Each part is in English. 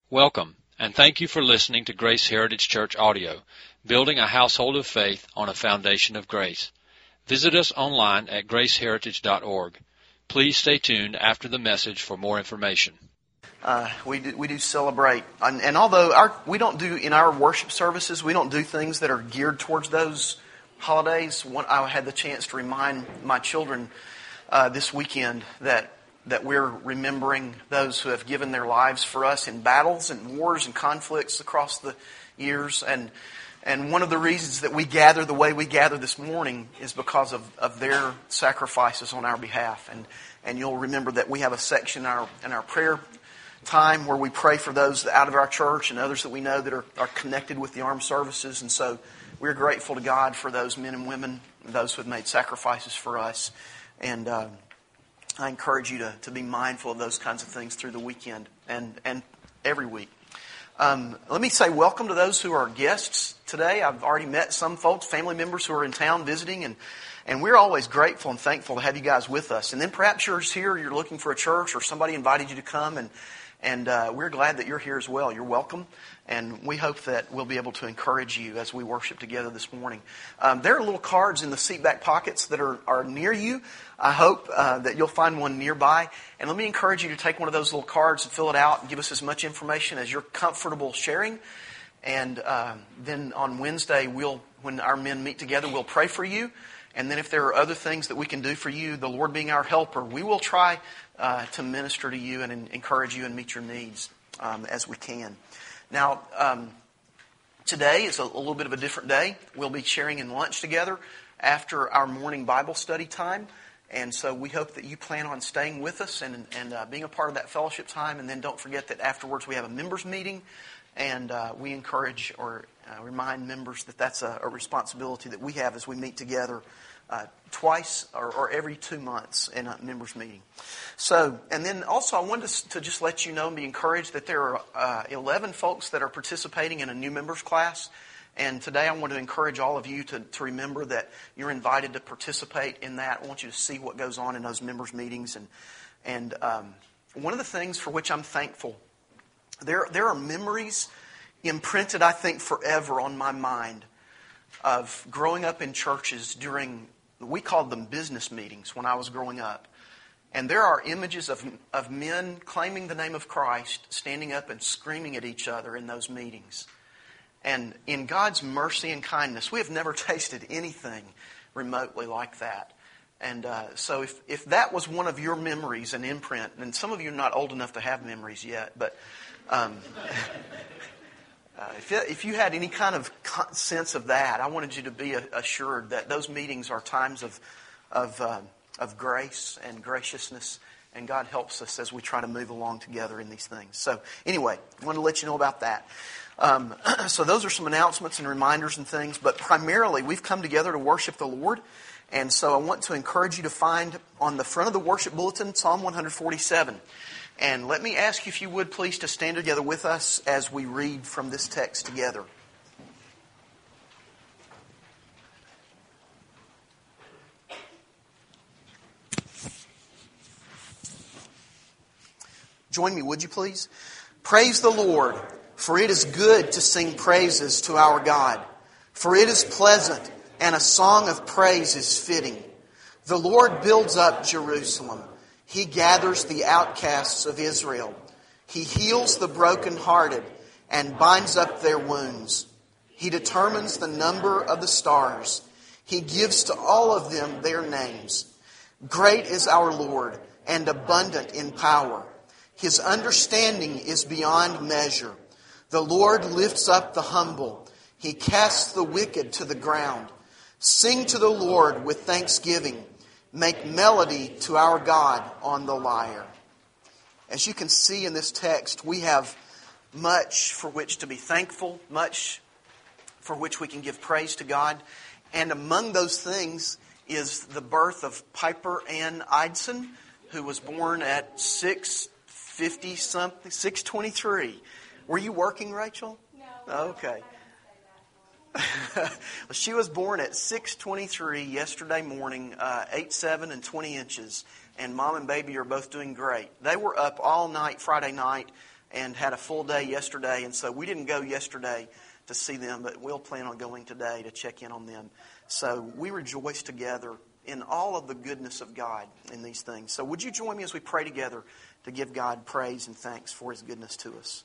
Welcome, and thank you for listening to Grace Heritage Church Audio, building a household of faith on a foundation of grace. Visit us online at graceheritage.org. Please stay tuned after the message for more information. We do celebrate, and although we don't do in our worship services, we don't do things that are geared towards those holidays. I had the chance to remind my children this weekend that we're remembering those who have given their lives for us in battles and wars and conflicts across the years. And one of the reasons that we gather the way we gather this morning is because of their sacrifices on our behalf. And you'll remember that we have a section in our prayer time where we pray for those out of our church and others that we know that are connected with the armed services. And so we're grateful to God for those men and women, those who have made sacrifices for us. And I encourage you to be mindful of those kinds of things through the weekend and every week. Let me say welcome to those who are guests today. I've already met some folks, family members who are in town visiting, and we're always grateful and thankful to have you guys with us. And then perhaps you're here, you're looking for a church, or somebody invited you to come, and we're glad that you're here as well. You're welcome, and we hope that we'll be able to encourage you as we worship together this morning. There are little cards in the seat back pockets that are near you. I hope that you'll find one nearby. And let me encourage you to take one of those little cards and fill it out and give us as much information as you're comfortable sharing. And then on Wednesday, when our men meet together, we'll pray for you. And then if there are other things that we can do for you, the Lord being our helper, we will try to minister to you and encourage you and meet your needs as we can. Now, today is a little bit of a different day. We'll be sharing in lunch together after our morning Bible study time. And so we hope that you plan on staying with us and being a part of that fellowship time. And then don't forget that afterwards we have a members meeting. And we encourage or remind members that that's a responsibility that we have as we meet together twice or every 2 months in a members meeting. So, and then also I wanted to just let you know and be encouraged that there are 11 folks that are participating in a new members class. And today I want to encourage all of you to remember that you're invited to participate in that. I want you to see what goes on in those members meetings. And one of the things for which I'm thankful, there are memories imprinted, I think, forever on my mind of growing up in churches during, we called them business meetings when I was growing up. And there are images of men claiming the name of Christ, standing up and screaming at each other in those meetings. And in God's mercy and kindness, we have never tasted anything remotely like that. And so if that was one of your memories, an imprint, and some of you are not old enough to have memories yet, but if you had any kind of sense of that, I wanted you to be assured that those meetings are times of grace and graciousness, and God helps us as we try to move along together in these things. So anyway, I wanted to let you know about that. So those are some announcements and reminders and things, but primarily we've come together to worship the Lord. And so I want to encourage you to find on the front of the worship bulletin Psalm 147. And let me ask you, if you would, please, to stand together with us as we read from this text together. Join me, would you please? Praise the Lord, for it is good to sing praises to our God. For it is pleasant, and a song of praise is fitting. The Lord builds up Jerusalem. He gathers the outcasts of Israel. He heals the brokenhearted and binds up their wounds. He determines the number of the stars. He gives to all of them their names. Great is our Lord and abundant in power. His understanding is beyond measure. The Lord lifts up the humble. He casts the wicked to the ground. Sing to the Lord with thanksgiving. Make melody to our God on the lyre. As you can see in this text, we have much for which to be thankful, much for which we can give praise to God. And among those things is the birth of Piper Ann Eidson, who was born at 6:23. Were you working, Rachel? No. Okay. Well, she was born at 6:23 yesterday morning, 8'7" and 20 inches. And Mom and Baby are both doing great. They were up all night Friday night and had a full day yesterday. And so we didn't go yesterday to see them, but we'll plan on going today to check in on them. So we rejoice together in all of the goodness of God in these things. So would you join me as we pray together to give God praise and thanks for His goodness to us?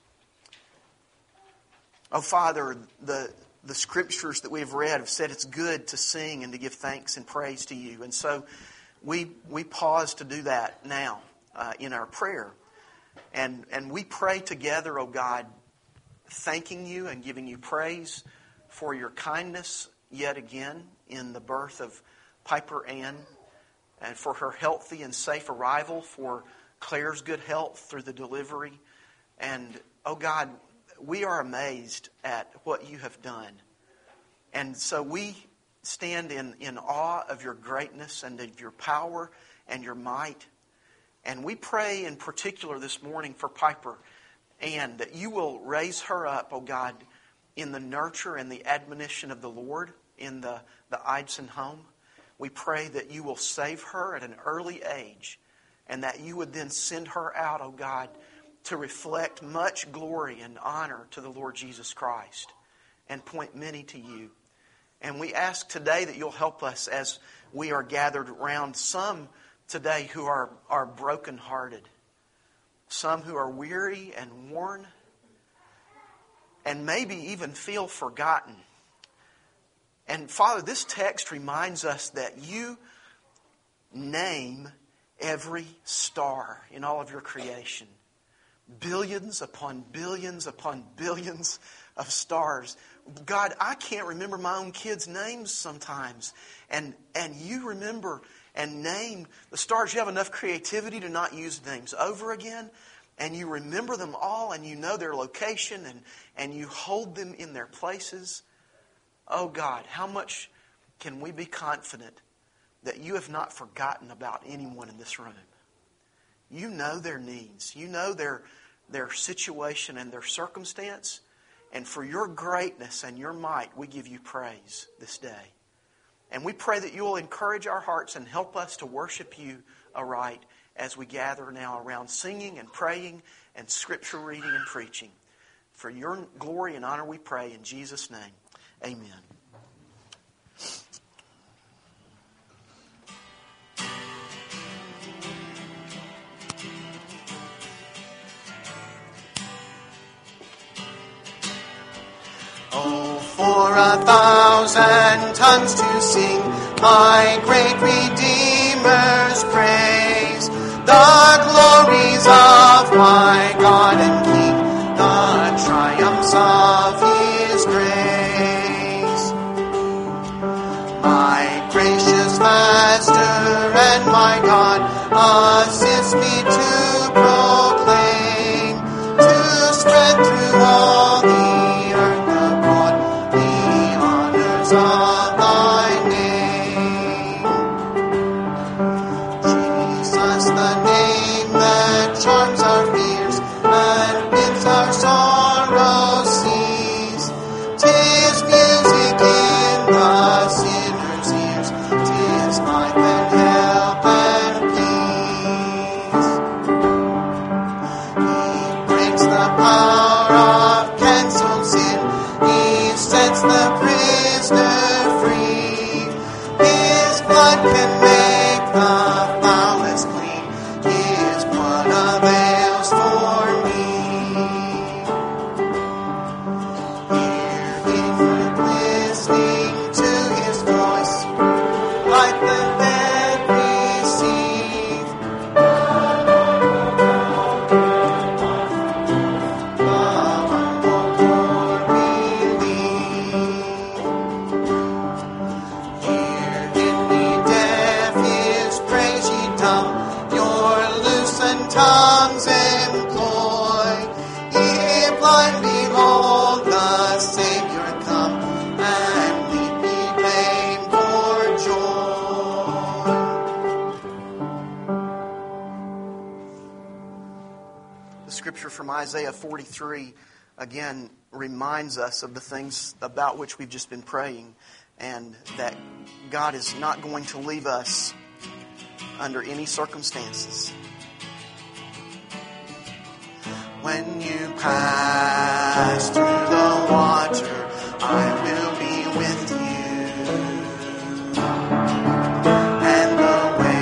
Oh, Father, the Scriptures that we have read have said it's good to sing and to give thanks and praise to You. And so we pause to do that now in our prayer. And we pray together, oh God, thanking You and giving You praise for Your kindness yet again in the birth of Piper Ann, and for her healthy and safe arrival, for Claire's good health through the delivery. And, oh God, we are amazed at what You have done. And so we stand in awe of Your greatness and of Your power and Your might. And we pray in particular this morning for Piper Ann, that You will raise her up, oh God, in the nurture and the admonition of the Lord in the Eidson home. We pray that You will save her at an early age, and that You would then send her out, oh God, to reflect much glory and honor to the Lord Jesus Christ and point many to You. And we ask today that You'll help us as we are gathered around some today who are brokenhearted, some who are weary and worn, and maybe even feel forgotten. And Father, this text reminds us that You name every star in all of Your creation. Billions upon billions upon billions of stars. God, I can't remember my own kids' names sometimes. And You remember and name the stars. You have enough creativity to not use names over again. And You remember them all, and You know their location, and You hold them in their places. Oh God, how much can we be confident that You have not forgotten about anyone in this room? You know their needs. You know their situation and their circumstance. And for Your greatness and Your might, we give You praise this day. And we pray that You will encourage our hearts and help us to worship You aright as we gather now around singing and praying and Scripture reading and preaching. For Your glory and honor we pray in Jesus' name. Amen. Oh, for 1,000 tongues to sing my great Redeemer's praise, the glories of my God and King, the triumphs of His grace. My gracious Master and my God, assist me to proclaim, to spread through all the earth abroad the honors of Thy name. Jesus, the name that charms our fears and bids our sorrows cease. 'Tis music in the sinner's ears, 'tis life and help and peace. He breaks the power of cancelled sin, He sets the prisoner free. His blood can make the foulest clean, His blood avails for me. Hear inward listening to His voice, like the dead receive. The humble poor believe. Hear ye deaf His praise, ye dumb, your loosened tongues employ. Ye blind, behold the Savior come, and leap ye vain for joy. The Scripture from Isaiah 43, again, reminds us of the things about which we've just been praying, and that God is not going to leave us under any circumstances. When you pass through the water, I will be with you. And the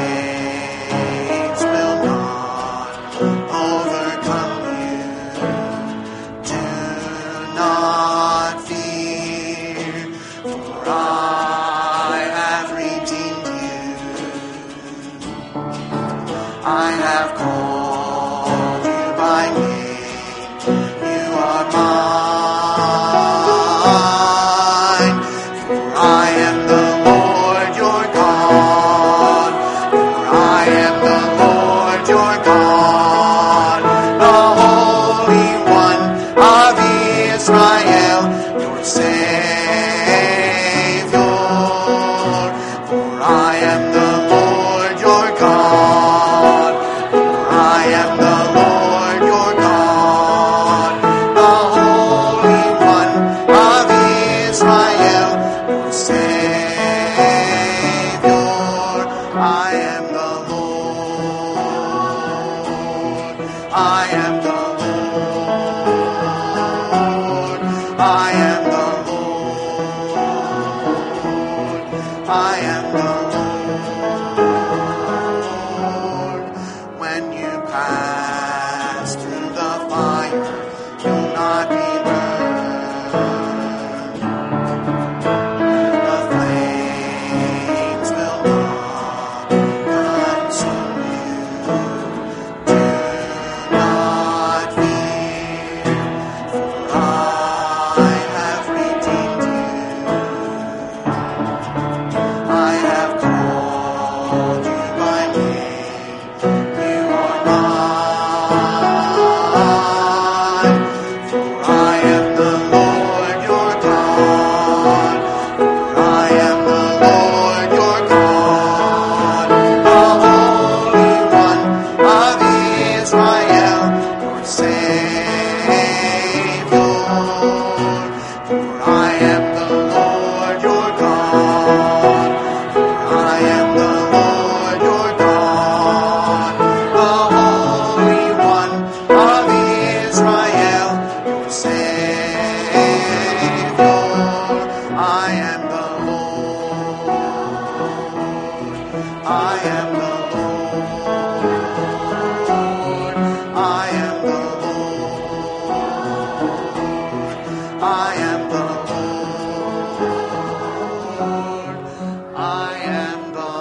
waves will not overcome you. Do not fear, for I have redeemed you. I have called you by name. You are mine. For I am the Lord your God. For I am the Lord your God, the Holy One of Israel, your Savior. For I am the Lord your God. For I am the Lord your God, the Holy One of Israel, your Savior. I am the Lord. I am the Lord. I am the Lord. I am the Lord. When you pass through the fire, you'll not be burned. The flames will not consume you. Do not fear, for I have redeemed you. I have called you by name. You are mine. For I am the Lord your God. For I am the Lord your God, the Holy One of Israel, your Savior. For I am the Lord your God. For I am the Lord your God, the Holy One of Israel, your Savior. I am the Lord. I am the Lord. I am the Lord. I am the Lord. I am the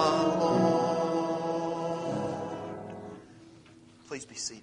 Lord. Please be seated.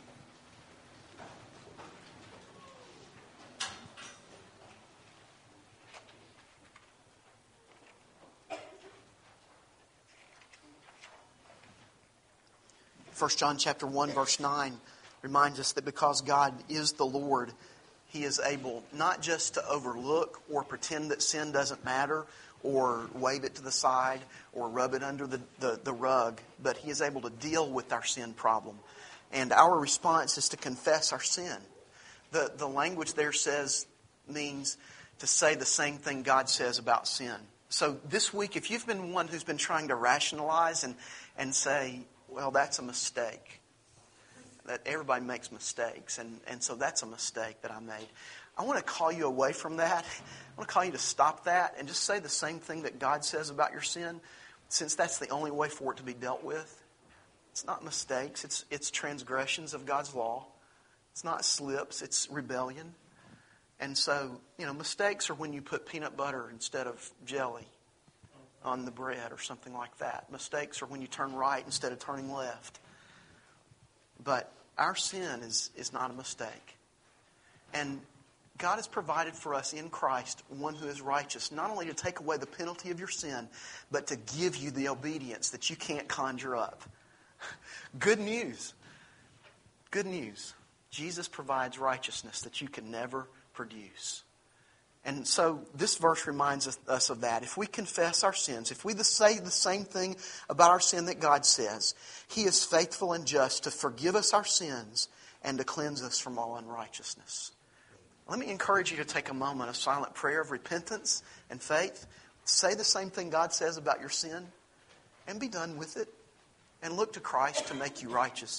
First John chapter 1 verse 9 reminds us that because God is the Lord, He is able not just to overlook or pretend that sin doesn't matter or wave it to the side or rub it under the rug, but He is able to deal with our sin problem. And our response is to confess our sin. The language there means to say the same thing God says about sin. So this week, if you've been one who's been trying to rationalize and say, well, that's a mistake. That everybody makes mistakes, and so that's a mistake that I made. I want to call you away from that. I want to call you to stop that and just say the same thing that God says about your sin, since that's the only way for it to be dealt with. It's not mistakes, it's transgressions of God's law. It's not slips, it's rebellion. And so, mistakes are when you put peanut butter instead of jelly on the bread or something like that. Mistakes are when you turn right instead of turning left. But our sin is not a mistake. And God has provided for us in Christ one who is righteous, not only to take away the penalty of your sin, but to give you the obedience that you can't conjure up. Good news. Good news. Jesus provides righteousness that you can never produce. And so this verse reminds us of that. If we confess our sins, if we say the same thing about our sin that God says, He is faithful and just to forgive us our sins and to cleanse us from all unrighteousness. Let me encourage you to take a moment of silent prayer of repentance and faith. Say the same thing God says about your sin and be done with it. And look to Christ to make you righteous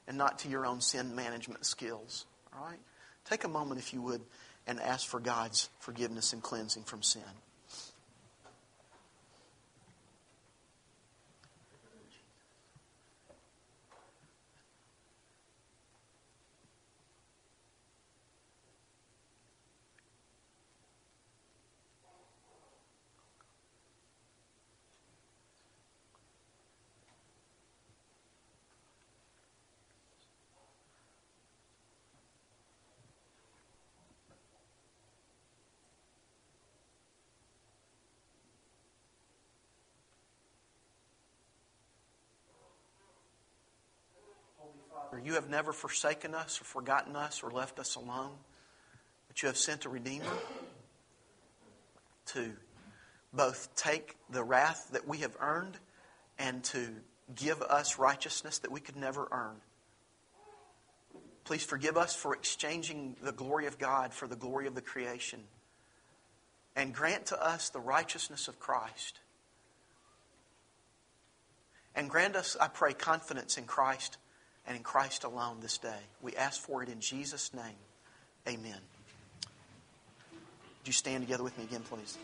and not to your own sin management skills. All right? Take a moment, if you would, and ask for God's forgiveness and cleansing from sin. You have never forsaken us or forgotten us or left us alone, but you have sent a Redeemer to both take the wrath that we have earned and to give us righteousness that we could never earn. Please forgive us for exchanging the glory of God for the glory of the creation, and grant to us the righteousness of Christ. And grant us, I pray, confidence in Christ and in Christ alone this day. We ask for it in Jesus' name. Amen. Would you stand together with me again, please?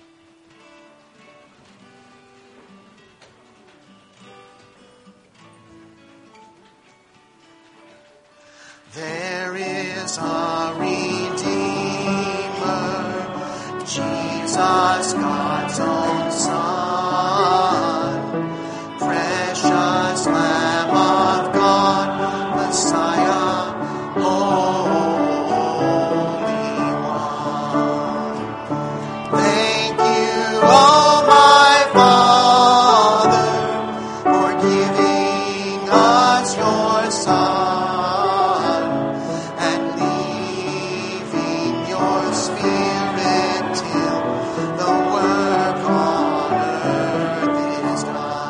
There is a Redeemer, Jesus, God's own Son, precious Lamb of God, Messiah, Holy One. Thank you, oh my Father, for giving us your Son and leaving your Spirit till the work on earth is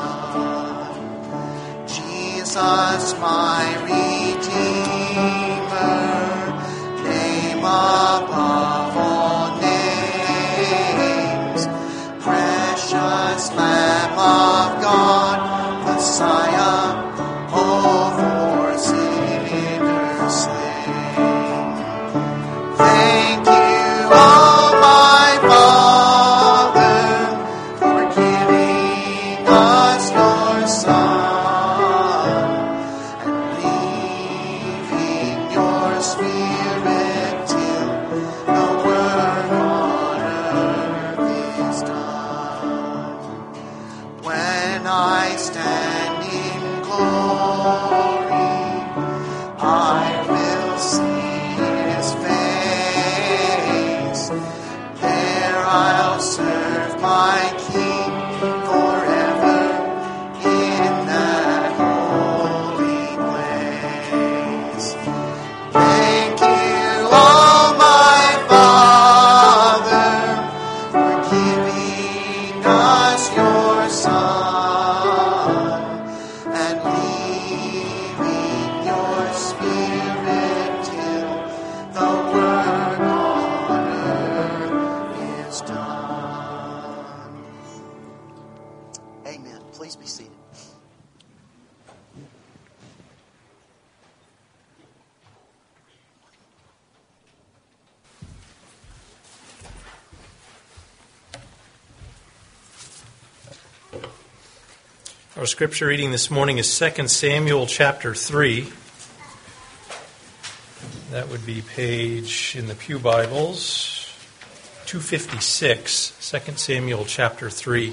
done. Jesus, my Redeemer, name above all names, precious Lamb of God, Messiah, oh, for sinners slain. Thank you, oh my Father, for giving us your Son and leaving your Spirit till the work on earth is done. When I stand in glory, I will see His face. There I'll serve my King forever in that holy place. Thank you, oh my Father, for giving us your Son and leaving your Spirit till the work on earth is done. Amen. Please be seated. Our scripture reading this morning is 2 Samuel chapter 3. That would be page in the Pew Bibles 256, 2 Samuel chapter 3.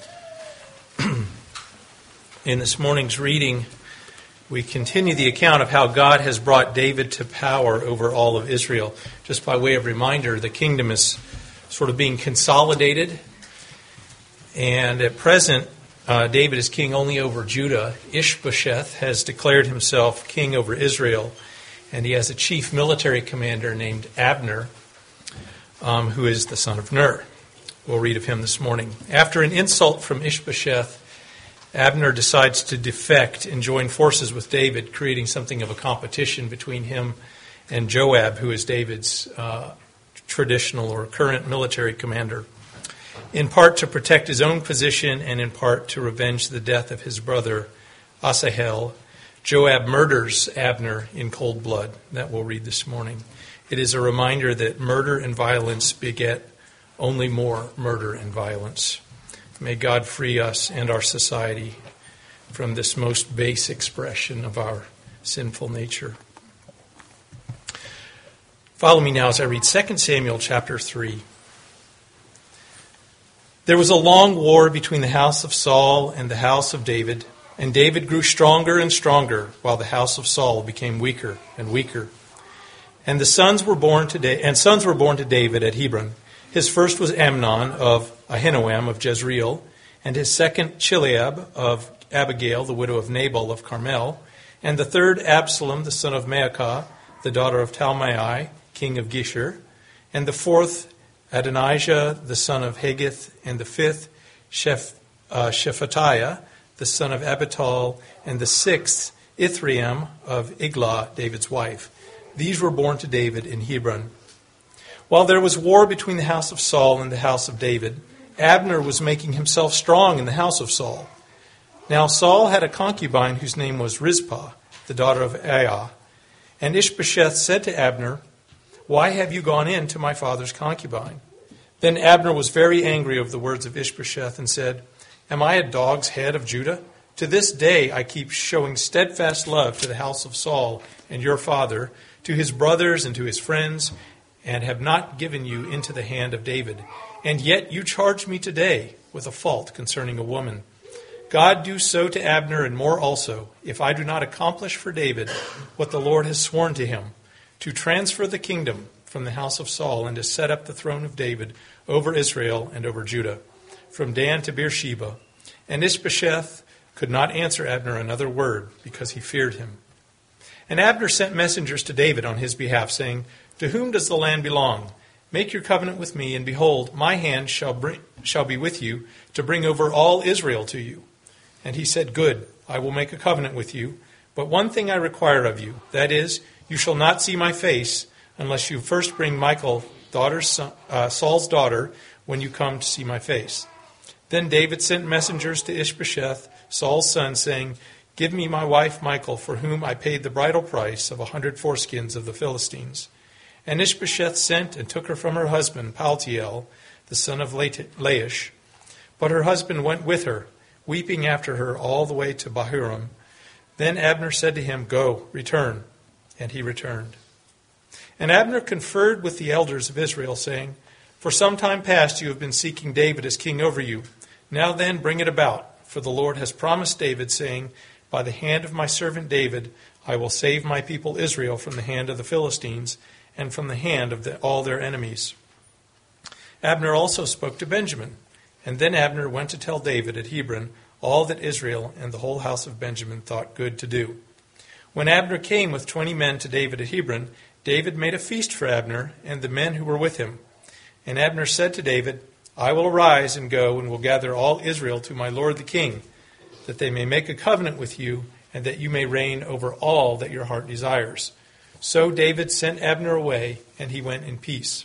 In this morning's reading, we continue the account of how God has brought David to power over all of Israel. Just by way of reminder, the kingdom is sort of being consolidated, and at present, David is king only over Judah. Ishbosheth has declared himself king over Israel, and he has a chief military commander named Abner, who is the son of Ner. We'll read of him this morning. After an insult from Ishbosheth, Abner decides to defect and join forces with David, creating something of a competition between him and Joab, who is David's traditional or current military commander, in part to protect his own position and in part to revenge the death of his brother Asahel. Joab murders Abner in cold blood. That we'll read this morning. It is a reminder that murder and violence beget only more murder and violence. May God free us and our society from this most base expression of our sinful nature. Follow me now as I read 2 Samuel chapter 3. There was a long war between the house of Saul and the house of David, and David grew stronger and stronger, while the house of Saul became weaker and weaker. And sons were born to David at Hebron. His first was Amnon of Ahinoam of Jezreel, and his second Chileab of Abigail, the widow of Nabal of Carmel, and the third Absalom, the son of Maacah, the daughter of Talmai, king of Geshur, and the fourth Adonijah, the son of Haggith, and the fifth Shephatiah, the son of Abital, and the sixth Ithream of Iglah, David's wife. These were born to David in Hebron. While there was war between the house of Saul and the house of David, Abner was making himself strong in the house of Saul. Now Saul had a concubine whose name was Rizpah, the daughter of Aiah. And Ishbosheth said to Abner, "Why have you gone in to my father's concubine?" Then Abner was very angry over the words of Ishbosheth and said, "Am I a dog's head of Judah? To this day I keep showing steadfast love to the house of Saul and your father, to his brothers and to his friends, and have not given you into the hand of David. And yet you charge me today with a fault concerning a woman. God do so to Abner and more also, if I do not accomplish for David what the Lord has sworn to him, to transfer the kingdom from the house of Saul and to set up the throne of David over Israel and over Judah, from Dan to Beersheba." And Ishbosheth could not answer Abner another word, because he feared him. And Abner sent messengers to David on his behalf, saying, "To whom does the land belong? Make your covenant with me, and behold, my hand shall be with you to bring over all Israel to you." And he said, "Good, I will make a covenant with you. But one thing I require of you, that is, you shall not see my face unless you first bring Michal, Saul's daughter, when you come to see my face." Then David sent messengers to Ishbosheth, Saul's son, saying, "Give me my wife Michal, for whom I paid the bridal price of 100 foreskins of the Philistines." And Ishbosheth sent and took her from her husband, Paltiel, the son of Laish. But her husband went with her, weeping after her all the way to Bahurim. Then Abner said to him, "Go, return." And he returned. And Abner conferred with the elders of Israel, saying, "For some time past you have been seeking David as king over you. Now then, bring it about, for the Lord has promised David, saying, 'By the hand of my servant David I will save my people Israel from the hand of the Philistines and from the hand of all their enemies.'" Abner also spoke to Benjamin. And then Abner went to tell David at Hebron all that Israel and the whole house of Benjamin thought good to do. When Abner came with 20 men to David at Hebron, David made a feast for Abner and the men who were with him. And Abner said to David, "I will arise and go and will gather all Israel to my lord the king, that they may make a covenant with you, and that you may reign over all that your heart desires." So David sent Abner away, and he went in peace.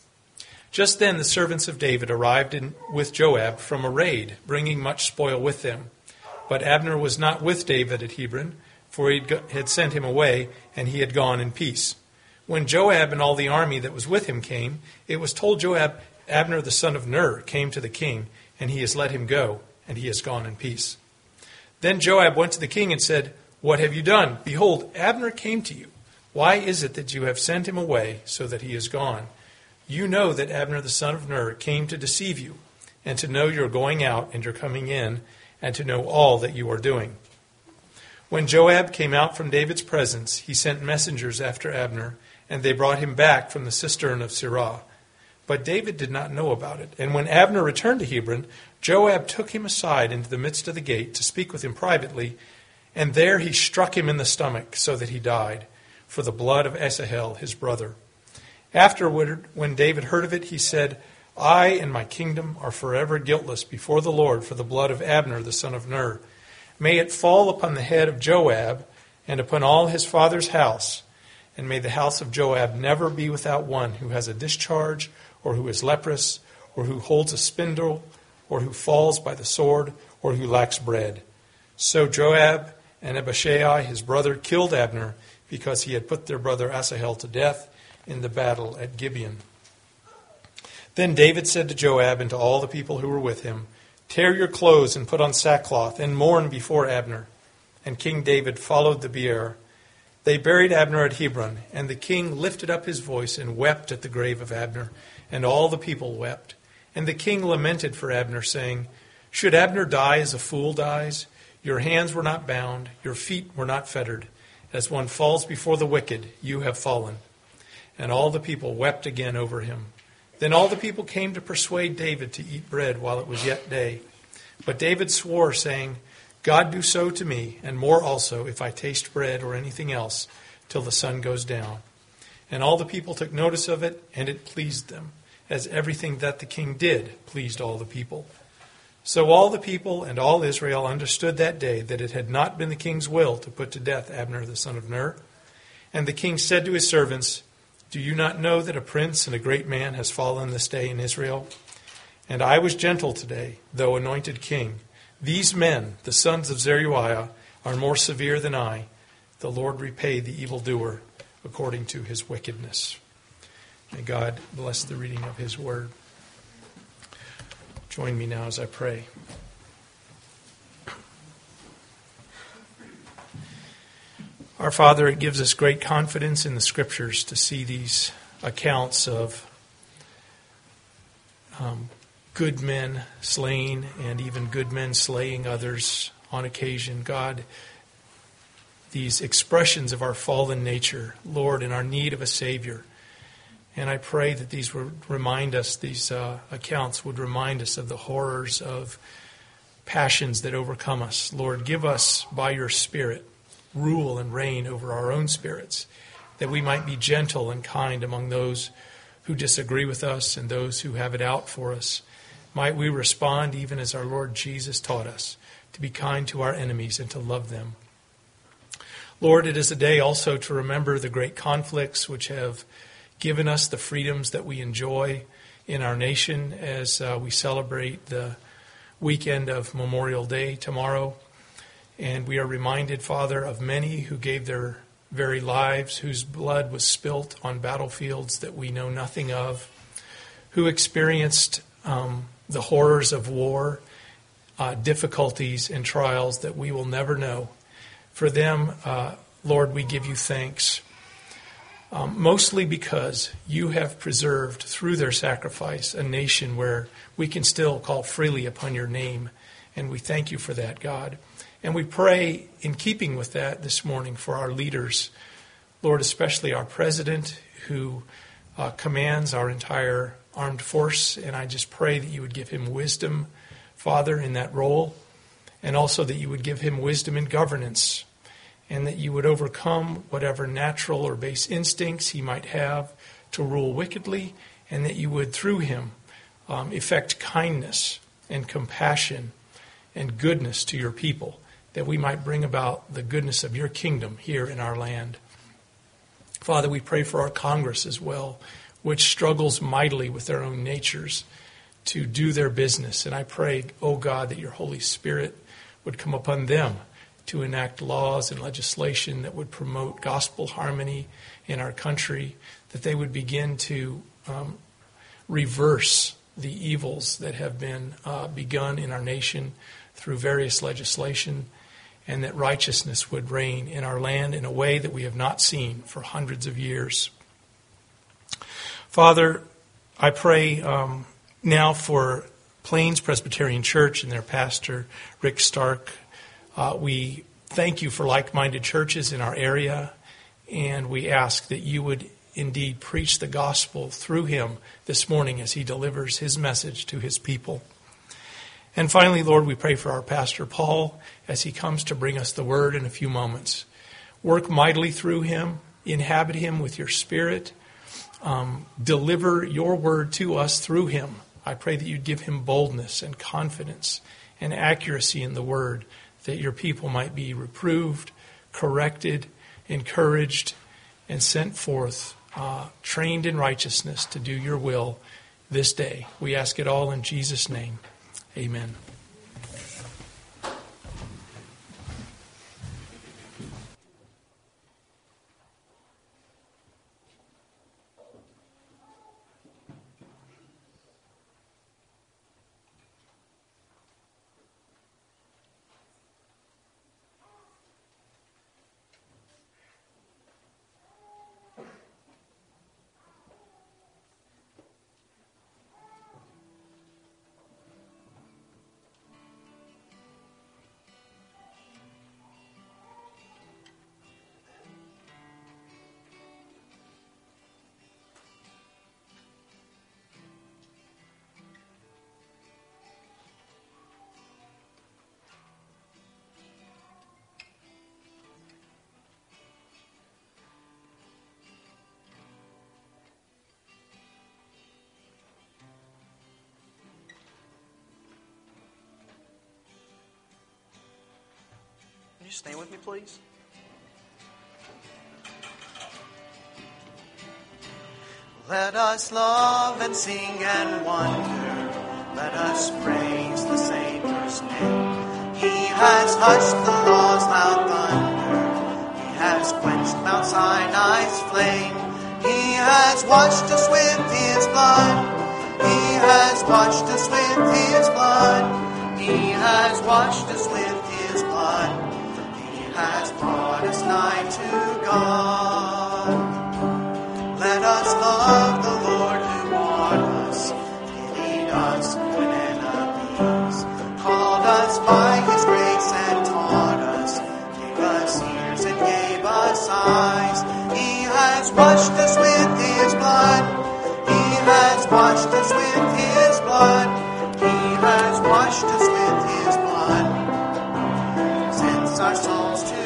Just then the servants of David arrived with Joab from a raid, bringing much spoil with them. But Abner was not with David at Hebron, for he had sent him away, and he had gone in peace. When Joab and all the army that was with him came, it was told Joab, "Abner the son of Ner came to the king, and he has let him go, and he has gone in peace." Then Joab went to the king and said, "What have you done? Behold, Abner came to you. Why is it that you have sent him away so that he is gone? You know that Abner the son of Ner came to deceive you, and to know your going out and your coming in, and to know all that you are doing." When Joab came out from David's presence, he sent messengers after Abner, and they brought him back from the cistern of Sirah. But David did not know about it. And when Abner returned to Hebron, Joab took him aside into the midst of the gate to speak with him privately, and there he struck him in the stomach so that he died, for the blood of Asahel his brother. Afterward, when David heard of it, he said, "I and my kingdom are forever guiltless before the Lord for the blood of Abner the son of Ner. May it fall upon the head of Joab and upon all his father's house, and may the house of Joab never be without one who has a discharge, or who is leprous, or who holds a spindle, or who falls by the sword, or who lacks bread." So Joab And Abishai, his brother, killed Abner because he had put their brother Asahel to death in the battle at Gibeon. Then David said to Joab and to all the people who were with him, "Tear your clothes and put on sackcloth and mourn before Abner." And King David followed the bier. They buried Abner at Hebron, and the king lifted up his voice and wept at the grave of Abner, and all the people wept. And the king lamented for Abner, saying, "Should Abner die as a fool dies? Your hands were not bound, your feet were not fettered. As one falls before the wicked, you have fallen." And all the people wept again over him. Then all the people came to persuade David to eat bread while it was yet day. But David swore, saying, "God do so to me, and more also, if I taste bread or anything else, till the sun goes down." And all the people took notice of it, and it pleased them, as everything that the king did pleased all the people. So all the people and all Israel understood that day that it had not been the king's will to put to death Abner the son of Ner. And the king said to his servants, "Do you not know that a prince and a great man has fallen this day in Israel? And I was gentle today, though anointed king. These men, the sons of Zeruiah, are more severe than I. The Lord repay the evildoer according to his wickedness." May God bless the reading of his word. Join me now as I pray. Our Father, it gives us great confidence in the Scriptures to see these accounts of good men slain and even good men slaying others on occasion. God, these expressions of our fallen nature, Lord, and our need of a Savior. And I pray that these would remind us, these accounts would remind us of the horrors of passions that overcome us. Lord, give us, by your Spirit, rule and reign over our own spirits, that we might be gentle and kind among those who disagree with us and those who have it out for us. Might we respond even as our Lord Jesus taught us, to be kind to our enemies and to love them. Lord, it is a day also to remember the great conflicts which have given us the freedoms that we enjoy in our nation as we celebrate the weekend of Memorial Day tomorrow. And we are reminded, Father, of many who gave their very lives, whose blood was spilt on battlefields that we know nothing of, who experienced the horrors of war, difficulties and trials that we will never know. For them, Lord, we give you thanks. Mostly because you have preserved through their sacrifice a nation where we can still call freely upon your name. And we thank you for that, God. And we pray in keeping with that this morning for our leaders, Lord, especially our president who commands our entire armed force. And I just pray that you would give him wisdom, Father, in that role. And also that you would give him wisdom in governance. And that you would overcome whatever natural or base instincts he might have to rule wickedly, and that you would, through him, effect kindness and compassion and goodness to your people, that we might bring about the goodness of your kingdom here in our land. Father, we pray for our Congress as well, which struggles mightily with their own natures to do their business. And I pray, oh God, that your Holy Spirit would come upon them to enact laws and legislation that would promote gospel harmony in our country, that they would begin to reverse the evils that have been begun in our nation through various legislation, and that righteousness would reign in our land in a way that we have not seen for hundreds of years. Father, I pray now for Plains Presbyterian Church and their pastor, Rick Stark. We thank you for like-minded churches in our area, and we ask that you would indeed preach the gospel through him this morning as he delivers his message to his people. And finally, Lord, we pray for our pastor Paul as he comes to bring us the word in a few moments. Work mightily through him, inhabit him with your Spirit, deliver your word to us through him. I pray that you'd give him boldness and confidence and accuracy in the word, that your people might be reproved, corrected, encouraged, and sent forth, trained in righteousness to do your will this day. We ask it all in Jesus' name. Amen. stand with me, please? Let us love and sing and wonder. Let us praise the Savior's name. He has hushed the law's loud thunder. He has quenched Mount Sinai's flame. He has washed us with His blood. He has washed us with His blood. He has washed us with His blood. He has brought us nigh to God. Let us love the Lord who bought us, pitied us when enemies, called us by His grace and taught us, gave us ears and gave us eyes. He has washed us with His blood. He has washed us with His blood. He has washed us with His blood. Sends our souls to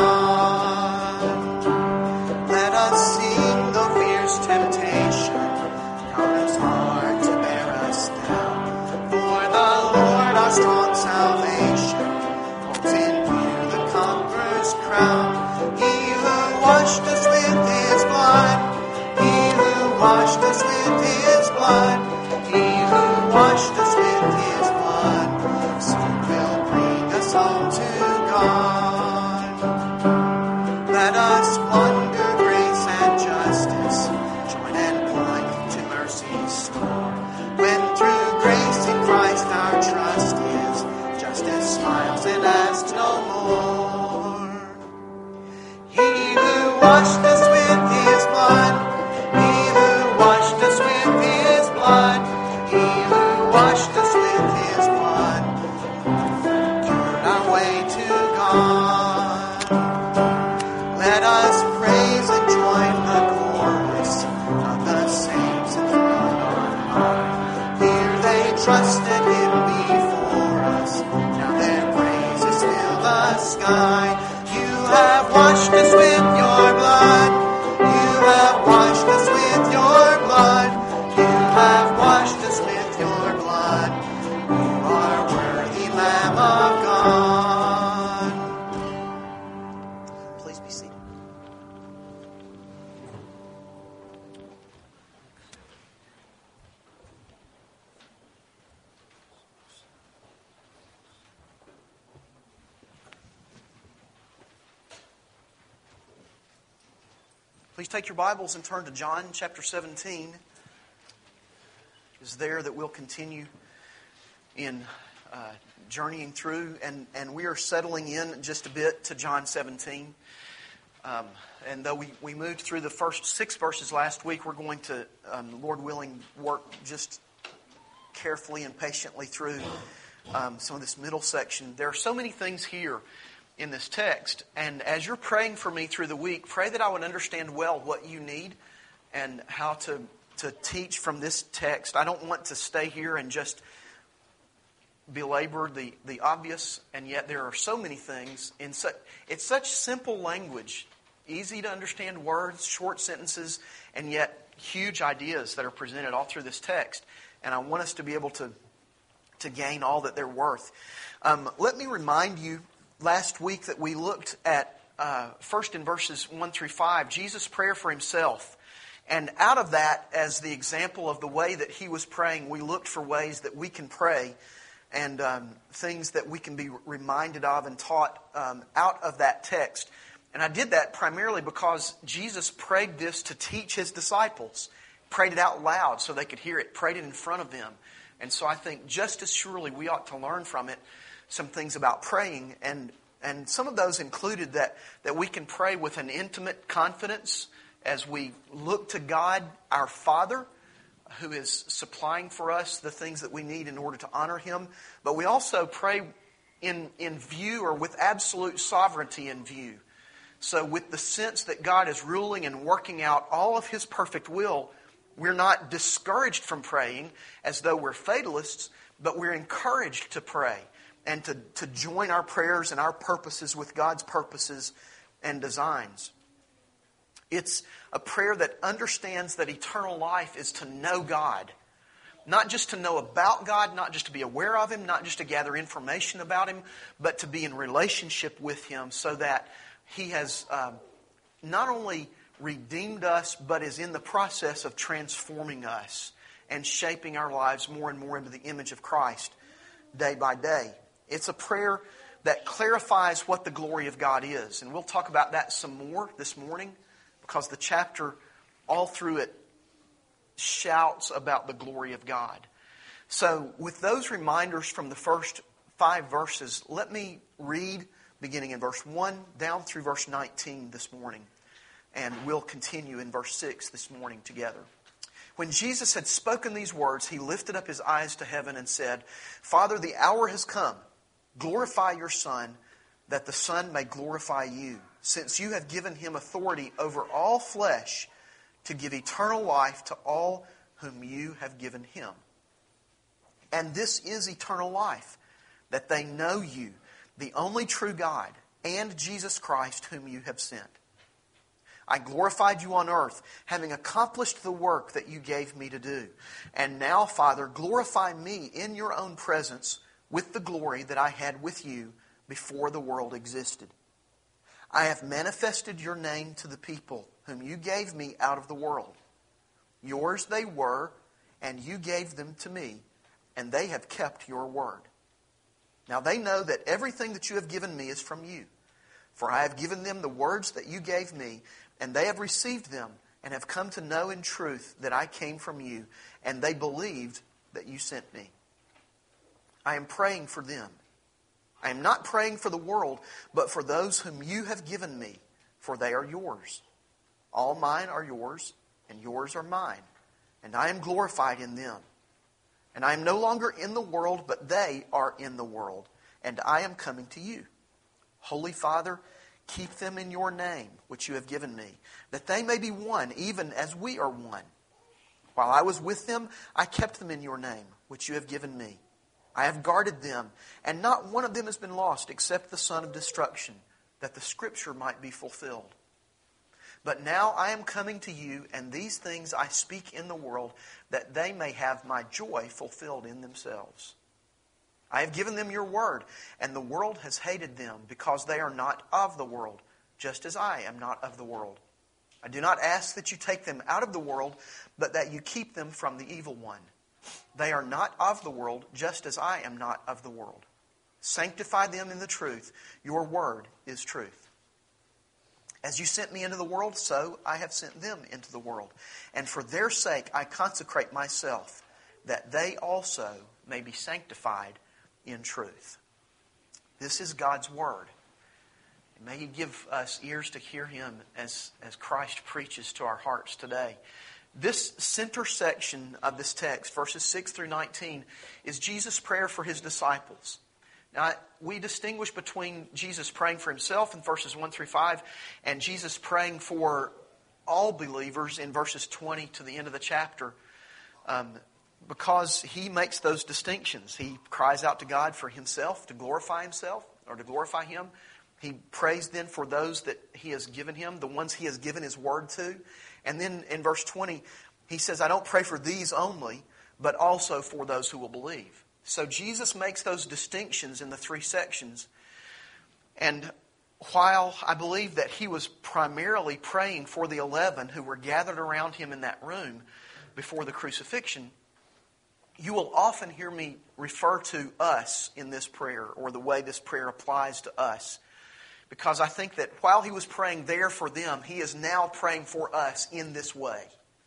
God. Let us sing the fierce temptation, count us hard to bear us down. For the Lord our strong salvation holds in view the conqueror's crown. He who washed us with His blood, He who washed us with His blood, He who washed us with His blood, soon will bring us home to God. Let us wonder grace and justice, join and point to mercy's store. When through grace in Christ our trust is, justice smiles and asks no more. He who washed us with His blood, He who washed us with His blood, He who washed us with His blood, cured our way to God. Let us praise and join the chorus of the saints enthroned on high. Here they trusted Him before us, now their praises fill the sky. You have washed us with Your blood. You have washed us with Your blood. You have washed us with Your blood. You are worthy Lamb of God. Please be seated. Please take your Bibles and turn to John chapter 17. It is there that we'll continue in journeying through, and we are settling in just a bit to John 17. And though we moved through the first 6 verses last week, we're going to, Lord willing, work just carefully and patiently through some of this middle section. There are so many things here in this text, and as you're praying for me through the week, pray that I would understand well what you need and how to teach from this text. I don't want to stay here and just belabor the obvious, and yet there are so many things in it's such simple language, easy to understand words, short sentences, and yet huge ideas that are presented all through this text. And I want us to be able to gain all that they're worth. Let me remind you, last week that we looked at, first in verses 1 through 5, Jesus' prayer for Himself. And out of that, as the example of the way that He was praying, we looked for ways that we can pray and things that we can be reminded of and taught out of that text. And I did that primarily because Jesus prayed this to teach His disciples. Prayed it out loud so they could hear it. Prayed it in front of them. And so I think just as surely we ought to learn from it some things about praying, and some of those included that we can pray with an intimate confidence as we look to God, our Father, who is supplying for us the things that we need in order to honor Him. But we also pray in view, or with absolute sovereignty in view. So with the sense that God is ruling and working out all of His perfect will, we're not discouraged from praying as though we're fatalists, but we're encouraged to pray and to join our prayers and our purposes with God's purposes and designs. It's a prayer that understands that eternal life is to know God. Not just to know about God, not just to be aware of Him, not just to gather information about Him, but to be in relationship with Him so that He has not only redeemed us, but is in the process of transforming us and shaping our lives more and more into the image of Christ day by day. It's a prayer that clarifies what the glory of God is. And we'll talk about that some more this morning because the chapter all through it shouts about the glory of God. So with those reminders from the first 5 verses, let me read beginning in verse 1 down through verse 19 this morning. And we'll continue in verse 6 this morning together. When Jesus had spoken these words, He lifted up His eyes to heaven and said, Father, the hour has come. Glorify your Son, that the Son may glorify you, since you have given Him authority over all flesh to give eternal life to all whom you have given Him. And this is eternal life, that they know you, the only true God, and Jesus Christ whom you have sent. I glorified you on earth, having accomplished the work that you gave me to do. And now, Father, glorify me in your own presence with the glory that I had with you before the world existed. I have manifested your name to the people whom you gave me out of the world. Yours they were, and you gave them to me, and they have kept your word. Now they know that everything that you have given me is from you. For I have given them the words that you gave me, and they have received them, and have come to know in truth that I came from you, and they believed that you sent me. I am praying for them. I am not praying for the world, but for those whom you have given me, for they are yours. All mine are yours, and yours are mine, and I am glorified in them. And I am no longer in the world, but they are in the world, and I am coming to you. Holy Father, keep them in your name, which you have given me, that they may be one, even as we are one. While I was with them, I kept them in your name, which you have given me. I have guarded them, and not one of them has been lost except the son of destruction, that the scripture might be fulfilled. But now I am coming to you, and these things I speak in the world, that they may have my joy fulfilled in themselves. I have given them your word, and the world has hated them, because they are not of the world, just as I am not of the world. I do not ask that you take them out of the world, but that you keep them from the evil one. They are not of the world, just as I am not of the world. Sanctify them in the truth. Your word is truth. As you sent me into the world, so I have sent them into the world. And for their sake I consecrate myself, that they also may be sanctified in truth. This is God's word. And may He give us ears to hear Him as Christ preaches to our hearts today. This center section of this text, verses 6 through 19, is Jesus' prayer for His disciples. Now, we distinguish between Jesus praying for Himself in verses 1 through 5 and Jesus praying for all believers in verses 20 to the end of the chapter because He makes those distinctions. He cries out to God for Himself, to glorify Himself, or to glorify Him. He prays then for those that He has given Him, the ones He has given His word to. And then in verse 20, He says, I don't pray for these only, but also for those who will believe. So Jesus makes those distinctions in the 3 sections. And while I believe that He was primarily praying for the 11 who were gathered around Him in that room before the crucifixion, you will often hear me refer to us in this prayer, or the way this prayer applies to us. Because I think that while He was praying there for them, He is now praying for us in this way.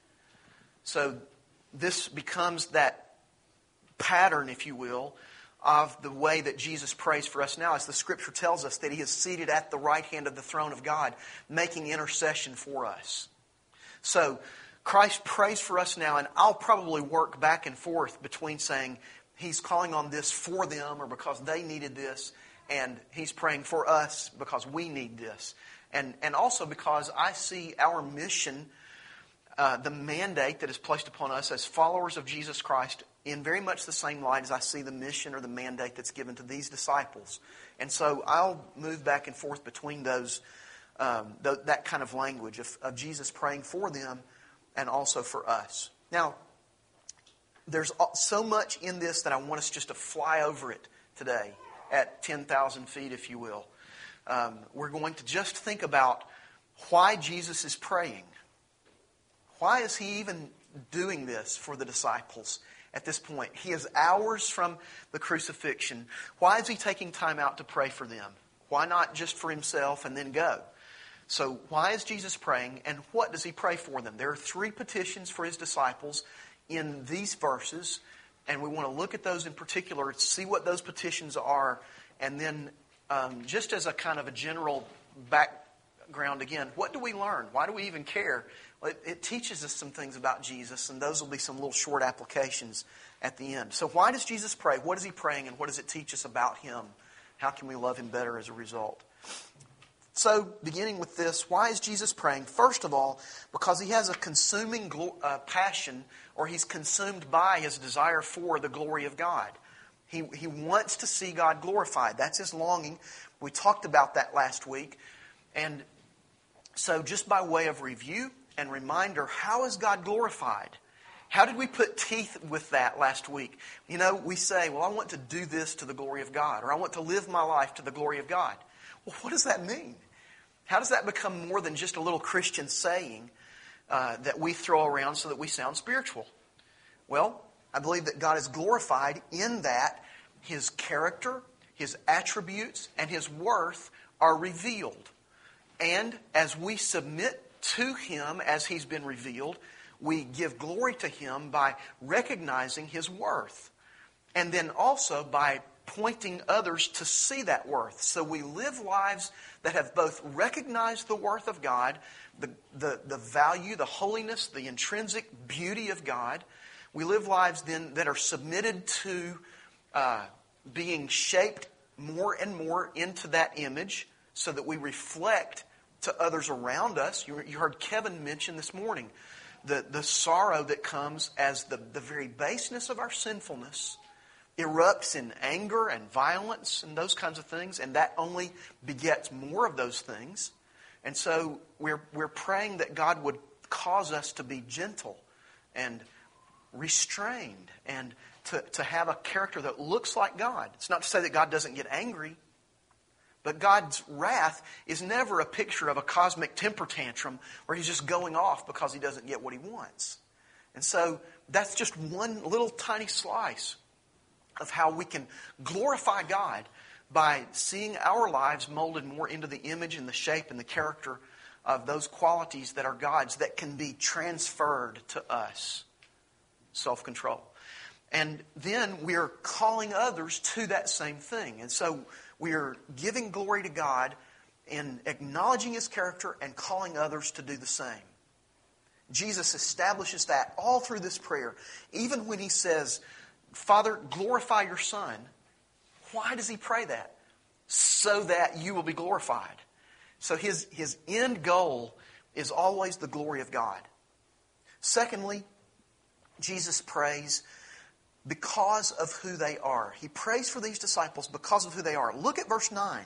So this becomes that pattern, if you will, of the way that Jesus prays for us now, as the Scripture tells us that He is seated at the right hand of the throne of God, making intercession for us. So Christ prays for us now, and I'll probably work back and forth between saying He's calling on this for them or because they needed this, and He's praying for us because we need this. And also because I see our mission, the mandate that is placed upon us as followers of Jesus Christ, in very much the same light as I see the mission or the mandate that's given to these disciples. And so I'll move back and forth between those, that kind of language of Jesus praying for them and also for us. Now, there's so much in this that I want us just to fly over it today at 10,000 feet, if you will. We're going to just think about why Jesus is praying. Why is He even doing this for the disciples at this point? He is hours from the crucifixion. Why is He taking time out to pray for them? Why not just for Himself and then go? So why is Jesus praying, and what does He pray for them? There are 3 petitions for His disciples in these verses, and we want to look at those in particular, see what those petitions are, and then just as a kind of a general background again, what do we learn? Why do we even care? Well, it teaches us some things about Jesus, and those will be some little short applications at the end. So why does Jesus pray? What is He praying, and what does it teach us about Him? How can we love Him better as a result? So, beginning with this, why is Jesus praying? First of all, because He has a consuming passion, or He's consumed by His desire for the glory of God. He wants to see God glorified. That's His longing. We talked about that last week. And so, just by way of review and reminder, how is God glorified? How did we put teeth with that last week? You know, we say, well, I want to do this to the glory of God, or I want to live my life to the glory of God. Well, what does that mean? How does that become more than just a little Christian saying that we throw around so that we sound spiritual? Well, I believe that God is glorified in that His character, His attributes, and His worth are revealed. And as we submit to Him as He's been revealed, we give glory to Him by recognizing His worth. And then also by pointing others to see that worth. So we live lives that have both recognized the worth of God, the value, the holiness, the intrinsic beauty of God. We live lives then that are submitted to being shaped more and more into that image so that we reflect to others around us. You heard Kevin mention this morning the sorrow that comes as the very baseness of our sinfulness erupts in anger and violence and those kinds of things, and that only begets more of those things. And so we're praying that God would cause us to be gentle and restrained and to have a character that looks like God. It's not to say that God doesn't get angry, but God's wrath is never a picture of a cosmic temper tantrum where He's just going off because He doesn't get what He wants. And so that's just one little tiny slice of how we can glorify God by seeing our lives molded more into the image and the shape and the character of those qualities that are God's that can be transferred to us. Self-control. And then we're calling others to that same thing. And so we're giving glory to God in acknowledging His character and calling others to do the same. Jesus establishes that all through this prayer. Even when He says, Father, glorify your Son. Why does He pray that? So that you will be glorified. So His end goal is always the glory of God. Secondly, Jesus prays because of who they are. He prays for these disciples because of who they are. Look at verse 9.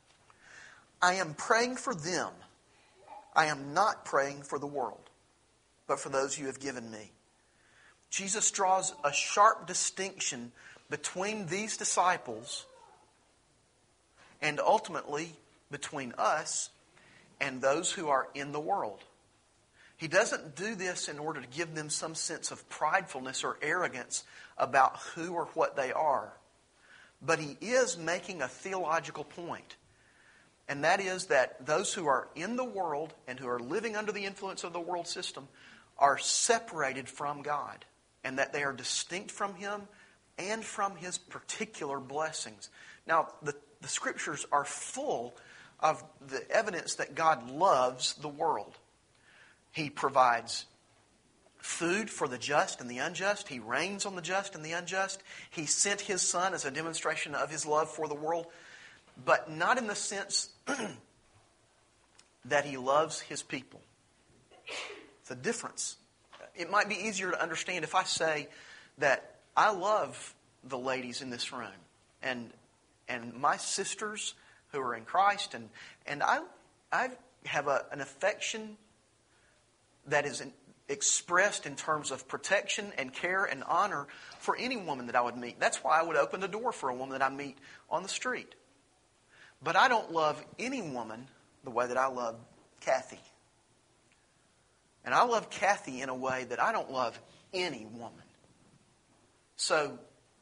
I am praying for them. I am not praying for the world, but for those you have given me. Jesus draws a sharp distinction between these disciples and ultimately between us and those who are in the world. He doesn't do this in order to give them some sense of pridefulness or arrogance about who or what they are. But He is making a theological point. And that is that those who are in the world and who are living under the influence of the world system are separated from God. And that they are distinct from Him and from His particular blessings. Now, the Scriptures are full of the evidence that God loves the world. He provides food for the just and the unjust. He reigns on the just and the unjust. He sent His Son as a demonstration of His love for the world, but not in the sense that He loves His people. It's a difference. It might be easier to understand if I say that I love the ladies in this room and my sisters who are in Christ, and I have an affection that is expressed in terms of protection and care and honor for any woman that I would meet. That's why I would open the door for a woman that I meet on the street. But I don't love any woman the way that I love Kathy. And I love Kathy in a way that I don't love any woman. So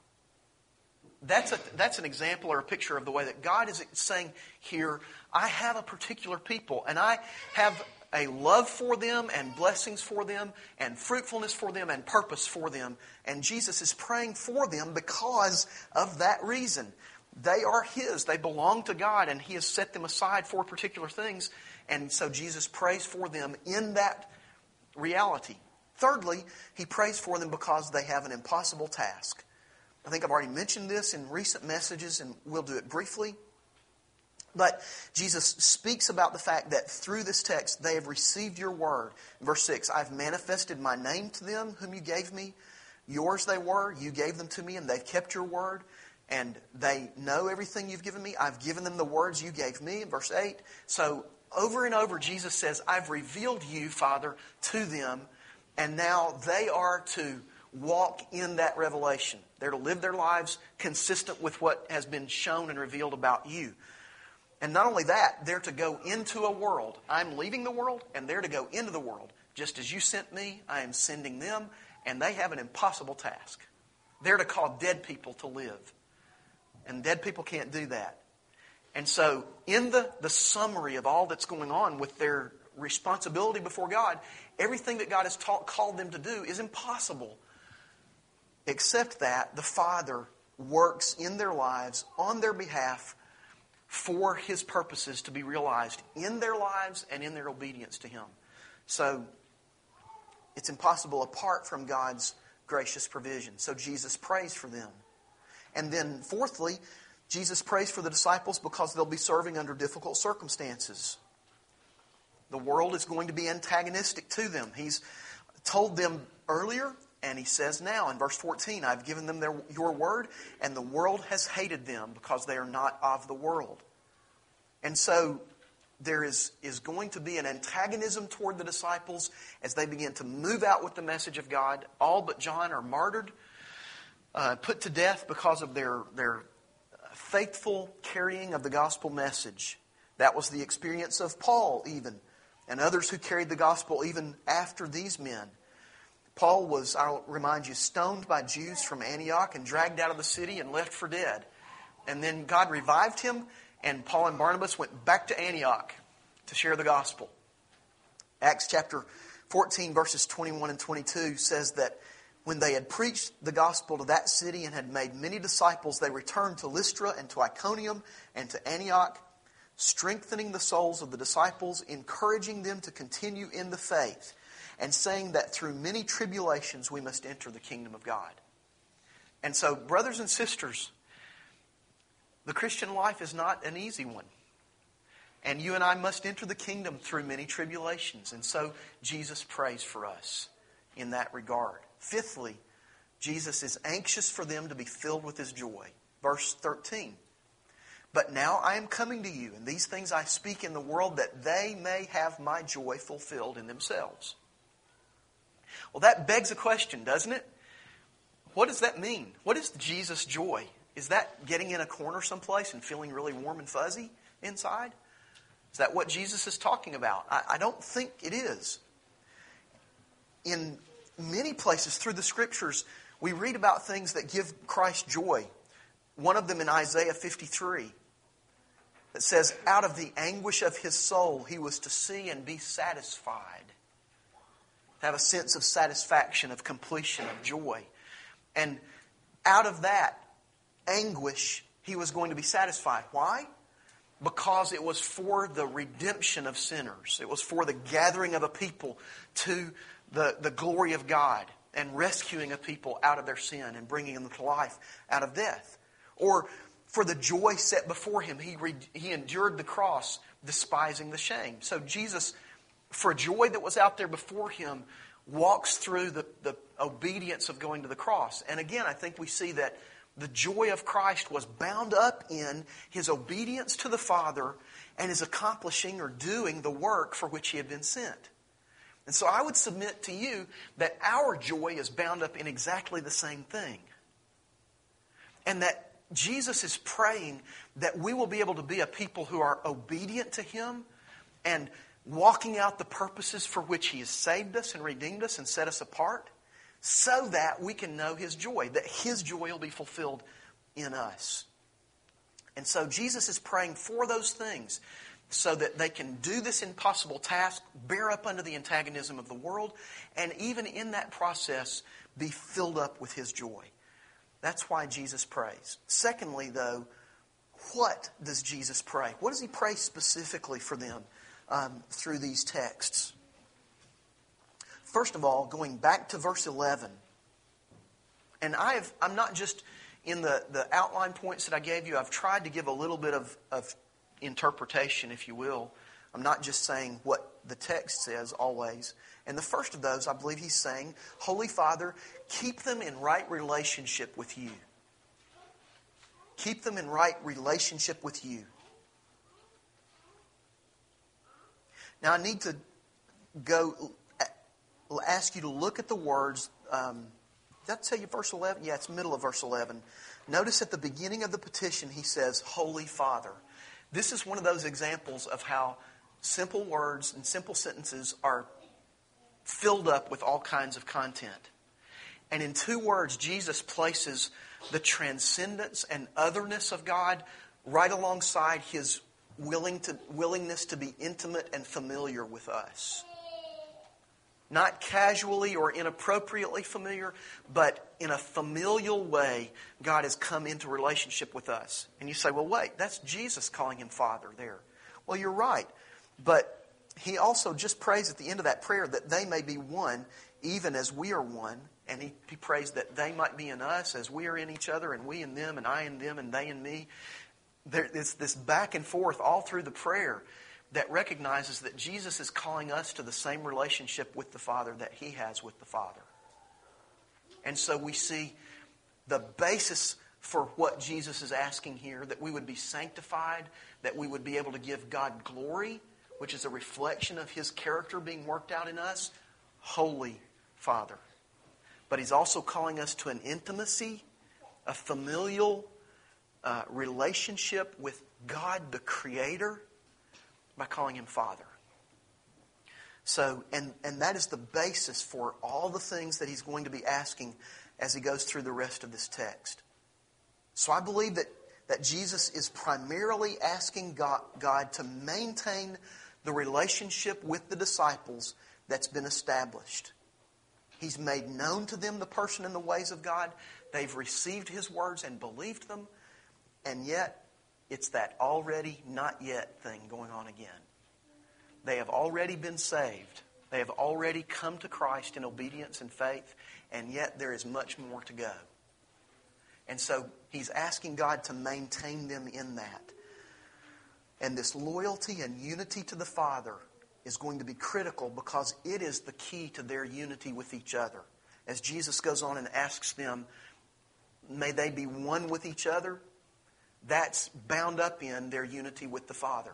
that's an example or a picture of the way that God is saying here, I have a particular people, and I have a love for them and blessings for them and fruitfulness for them and purpose for them. And Jesus is praying for them because of that reason. They are His. They belong to God, and He has set them aside for particular things. And so Jesus prays for them in that reality. Thirdly, He prays for them because they have an impossible task. I think I've already mentioned this in recent messages, and we'll do it briefly. But Jesus speaks about the fact that through this text, they have received your word. Verse 6, I've manifested my name to them whom you gave me. Yours they were, you gave them to me, and they've kept your word. And they know everything you've given me. I've given them the words you gave me. Verse 8. So over and over, Jesus says, I've revealed you, Father, to them. And now they are to walk in that revelation. They're to live their lives consistent with what has been shown and revealed about you. And not only that, they're to go into a world. I'm leaving the world, and they're to go into the world. Just as you sent me, I am sending them. And they have an impossible task. They're to call dead people to live. And dead people can't do that. And so, in the summary of all that's going on with their responsibility before God, everything that God has called them to do is impossible. Except that the Father works in their lives on their behalf for His purposes to be realized in their lives and in their obedience to Him. So, it's impossible apart from God's gracious provision. So Jesus prays for them. And then fourthly, Jesus prays for the disciples because they'll be serving under difficult circumstances. The world is going to be antagonistic to them. He's told them earlier, and He says now in verse 14, I've given them your word, and the world has hated them because they are not of the world. And so there is going to be an antagonism toward the disciples as they begin to move out with the message of God. All but John are martyred, put to death because of their faithful carrying of the gospel message. That was the experience of Paul even, and others who carried the gospel even after these men. Paul was, I'll remind you, stoned by Jews from Antioch and dragged out of the city and left for dead. And then God revived him, and Paul and Barnabas went back to Antioch to share the gospel. Acts chapter 14 verses 21 and 22 says that when they had preached the gospel to that city and had made many disciples, they returned to Lystra and to Iconium and to Antioch, strengthening the souls of the disciples, encouraging them to continue in the faith, and saying that through many tribulations we must enter the kingdom of God. And so, brothers and sisters, the Christian life is not an easy one. And you and I must enter the kingdom through many tribulations. And so Jesus prays for us in that regard. Fifthly, Jesus is anxious for them to be filled with His joy. Verse 13. But now I am coming to you, and these things I speak in the world that they may have my joy fulfilled in themselves. Well, that begs a question, doesn't it? What does that mean? What is Jesus' joy? Is that getting in a corner someplace and feeling really warm and fuzzy inside? Is that what Jesus is talking about? I don't think it is. In many places through the Scriptures, we read about things that give Christ joy. One of them in Isaiah 53 that says, out of the anguish of His soul, He was to see and be satisfied. To have a sense of satisfaction, of completion, of joy. And out of that anguish, He was going to be satisfied. Why? Because it was for the redemption of sinners. It was for the gathering of a people to the glory of God and rescuing a people out of their sin and bringing them to life out of death. Or for the joy set before Him, He endured the cross, despising the shame. So Jesus, for joy that was out there before Him, walks through the obedience of going to the cross. And again, I think we see that the joy of Christ was bound up in His obedience to the Father and His accomplishing or doing the work for which He had been sent. And so I would submit to you that our joy is bound up in exactly the same thing. And that Jesus is praying that we will be able to be a people who are obedient to Him and walking out the purposes for which He has saved us and redeemed us and set us apart, so that we can know His joy, that His joy will be fulfilled in us. And so Jesus is praying for those things so that they can do this impossible task, bear up under the antagonism of the world, and even in that process be filled up with His joy. That's why Jesus prays. Secondly, though, what does Jesus pray? What does He pray specifically for them through these texts? First of all, going back to verse 11, and I'm not just in the outline points that I gave you, I've tried to give a little bit of interpretation, if you will. I'm not just saying what the text says always. And the first of those, I believe He's saying, Holy Father, keep them in right relationship with You. Keep them in right relationship with You. Now I need to ask you to look at the words. Did that tell you verse 11? Yeah, it's middle of verse 11. Notice at the beginning of the petition He says, Holy Father. This is one of those examples of how simple words and simple sentences are filled up with all kinds of content. And in two words, Jesus places the transcendence and otherness of God right alongside His willingness to be intimate and familiar with us. Not casually or inappropriately familiar, but in a familial way, God has come into relationship with us. And you say, well, wait, that's Jesus calling Him Father there. Well, you're right. But He also just prays at the end of that prayer that they may be one, even as we are one. And He prays that they might be in us as we are in each other, and we in them, and I in them, and they in me. There's this back and forth all through the prayer that recognizes that Jesus is calling us to the same relationship with the Father that He has with the Father. And so we see the basis for what Jesus is asking here, that we would be sanctified, that we would be able to give God glory, which is a reflection of His character being worked out in us. Holy Father. But He's also calling us to an intimacy, a familial relationship with God the Creator, by calling Him Father. So, and that is the basis for all the things that He's going to be asking as He goes through the rest of this text. So I believe that Jesus is primarily asking God to maintain the relationship with the disciples that's been established. He's made known to them the person and the ways of God. They've received His words and believed them. And yet, it's that already, not yet thing going on again. They have already been saved. They have already come to Christ in obedience and faith. And yet there is much more to go. And so He's asking God to maintain them in that. And this loyalty and unity to the Father is going to be critical because it is the key to their unity with each other. As Jesus goes on and asks them, may they be one with each other? That's bound up in their unity with the Father.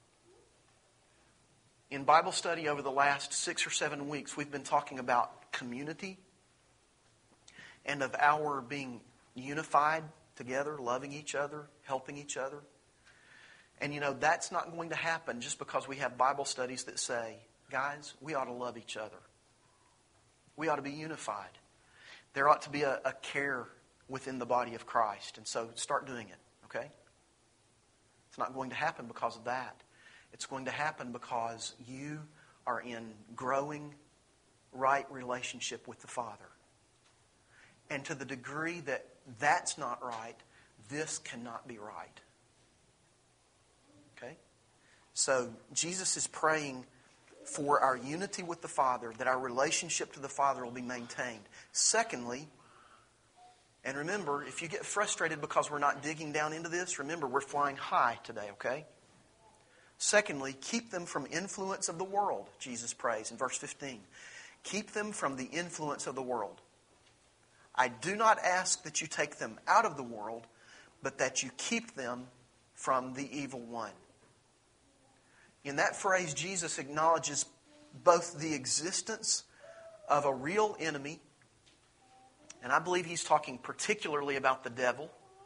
In Bible study over the last 6 or 7 weeks, we've been talking about community and of our being unified together, loving each other, helping each other. And that's not going to happen just because we have Bible studies that say, guys, we ought to love each other. We ought to be unified. There ought to be a care within the body of Christ. And so start doing it. Okay? It's not going to happen because of that. It's going to happen because you are in growing right relationship with the Father. And to the degree that that's not right, this cannot be right. Okay? So Jesus is praying for our unity with the Father, that our relationship to the Father will be maintained. Secondly, and remember, if you get frustrated because we're not digging down into this, remember, we're flying high today, okay? Secondly, keep them from influence of the world, Jesus prays in verse 15. Keep them from the influence of the world. I do not ask that you take them out of the world, but that you keep them from the evil one. In that phrase, Jesus acknowledges both the existence of a real enemy, and I believe he's talking particularly about the devil,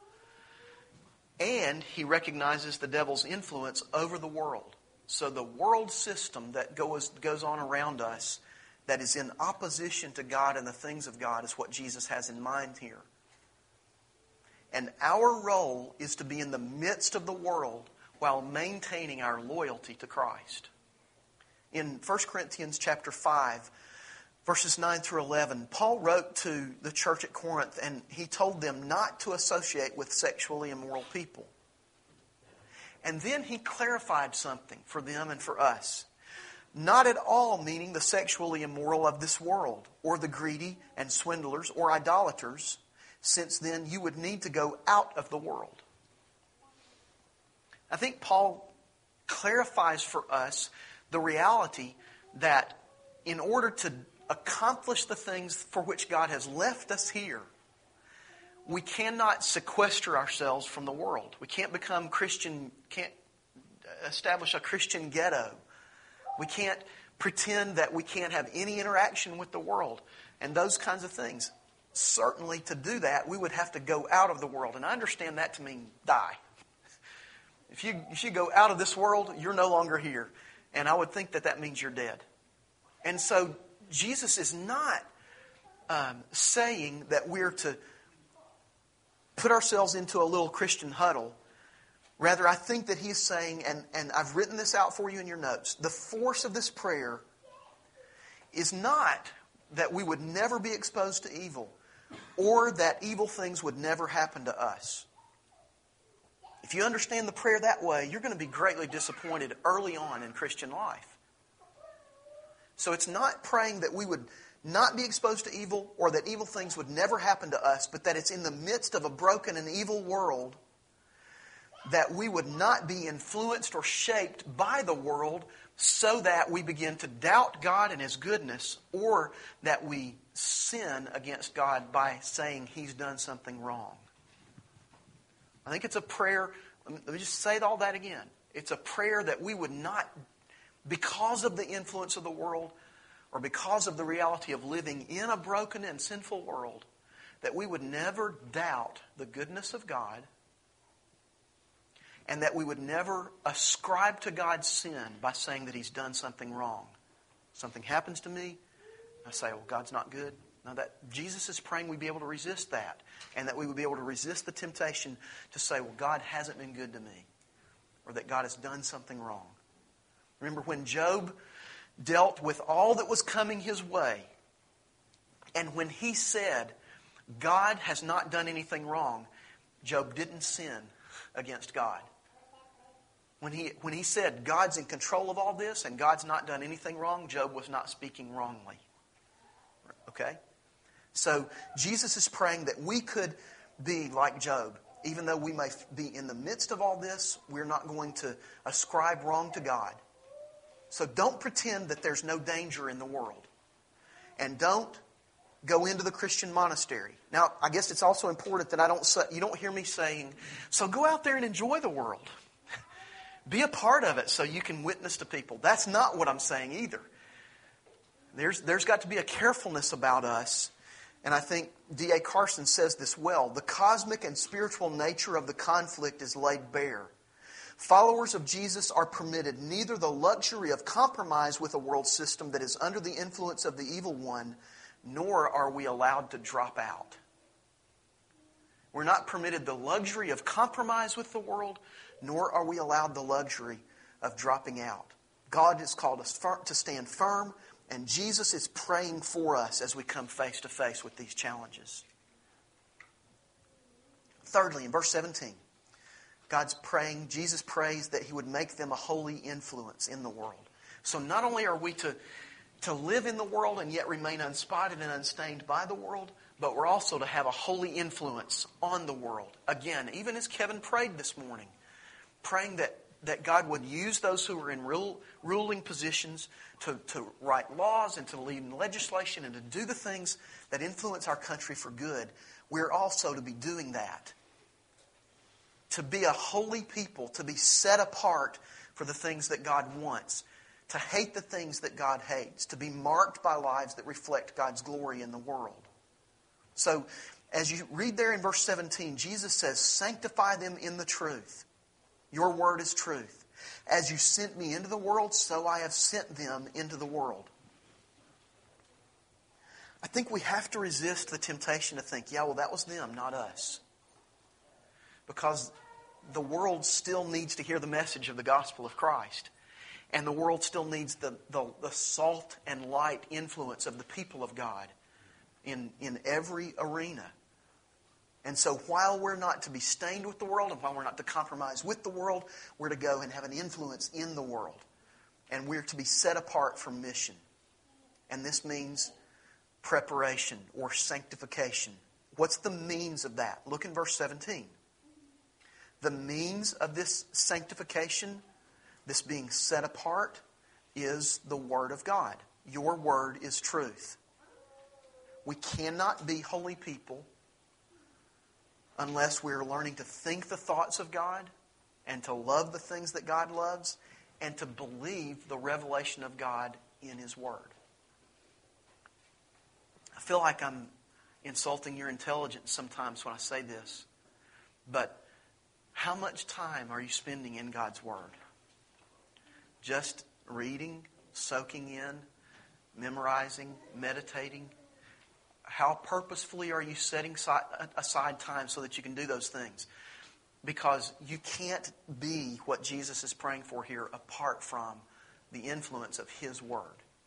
and he recognizes the devil's influence over the world. So the world system that goes on around us that is in opposition to God and the things of God is what Jesus has in mind here. And our role is to be in the midst of the world while maintaining our loyalty to Christ. In 1 Corinthians chapter 5, verses 9 through 11, Paul wrote to the church at Corinth and he told them not to associate with sexually immoral people. And then he clarified something for them and for us. Not at all meaning the sexually immoral of this world, or the greedy and swindlers or idolaters, since then you would need to go out of the world. I think Paul clarifies for us the reality that in order to accomplish the things for which God has left us here, we cannot sequester ourselves from the world. We can't become Christian, can't establish a Christian ghetto. We can't pretend that we can't have any interaction with the world and those kinds of things. Certainly to do that, we would have to go out of the world. And I understand that to mean die. If you go out of this world, you're no longer here. And I would think that that means you're dead. And so Jesus is not saying that we're to put ourselves into a little Christian huddle. Rather, I think that he's saying, and I've written this out for you in your notes, the force of this prayer is not that we would never be exposed to evil or that evil things would never happen to us. If you understand the prayer that way, you're going to be greatly disappointed early on in Christian life. So it's not praying that we would not be exposed to evil or that evil things would never happen to us, but that it's in the midst of a broken and evil world that we would not be influenced or shaped by the world so that we begin to doubt God and His goodness, or that we sin against God by saying He's done something wrong. I think it's a prayer, let me just say all that again. It's a prayer that we would not, because of the influence of the world, or because of the reality of living in a broken and sinful world, that we would never doubt the goodness of God, and that we would never ascribe to God sin by saying that He's done something wrong. Something happens to me, I say, well, God's not good. Now that Jesus is praying we'd be able to resist that, and that we would be able to resist the temptation to say, well, God hasn't been good to me, or that God has done something wrong. Remember when Job dealt with all that was coming his way, and when he said, God has not done anything wrong, Job didn't sin against God. When he said, God's in control of all this and God's not done anything wrong, Job was not speaking wrongly. Okay? So Jesus is praying that we could be like Job. Even though we may be in the midst of all this, we're not going to ascribe wrong to God. So don't pretend that there's no danger in the world. And don't go into the Christian monastery. Now, I guess it's also important that you don't hear me saying, so go out there and enjoy the world. Be a part of it so you can witness to people. That's not what I'm saying either. There's got to be a carefulness about us. And I think D.A. Carson says this well. The cosmic and spiritual nature of the conflict is laid bare. Followers of Jesus are permitted neither the luxury of compromise with a world system that is under the influence of the evil one, nor are we allowed to drop out. We're not permitted the luxury of compromise with the world, nor are we allowed the luxury of dropping out. God has called us to stand firm, and Jesus is praying for us as we come face to face with these challenges. Thirdly, in verse 17, Jesus prays that He would make them a holy influence in the world. So not only are we to live in the world and yet remain unspotted and unstained by the world, but we're also to have a holy influence on the world. Again, even as Kevin prayed this morning, praying that God would use those who are in ruling positions to write laws and to lead in legislation and to do the things that influence our country for good. We're also to be doing that. To be a holy people, to be set apart for the things that God wants. to hate the things that God hates, to be marked by lives that reflect God's glory in the world. So, as you read there in verse 17, Jesus says, sanctify them in the truth. Your word is truth. As you sent me into the world, so I have sent them into the world. I think we have to resist the temptation to think, yeah, well, that was them, not us. Because the world still needs to hear the message of the gospel of Christ. And the world still needs the salt and light influence of the people of God in every arena. And so while we're not to be stained with the world, and while we're not to compromise with the world, we're to go and have an influence in the world. And we're to be set apart for mission. And this means preparation or sanctification. What's the means of that? Look in verse 17. The means of this sanctification, this being set apart, is the Word of God. Your Word is truth. We cannot be holy people unless we're learning to think the thoughts of God and to love the things that God loves and to believe the revelation of God in His Word. I feel like I'm insulting your intelligence sometimes when I say this, but how much time are you spending in God's Word? Just reading, soaking in, memorizing, meditating? How purposefully are you setting aside time so that you can do those things? Because you can't be what Jesus is praying for here apart from the influence of His Word.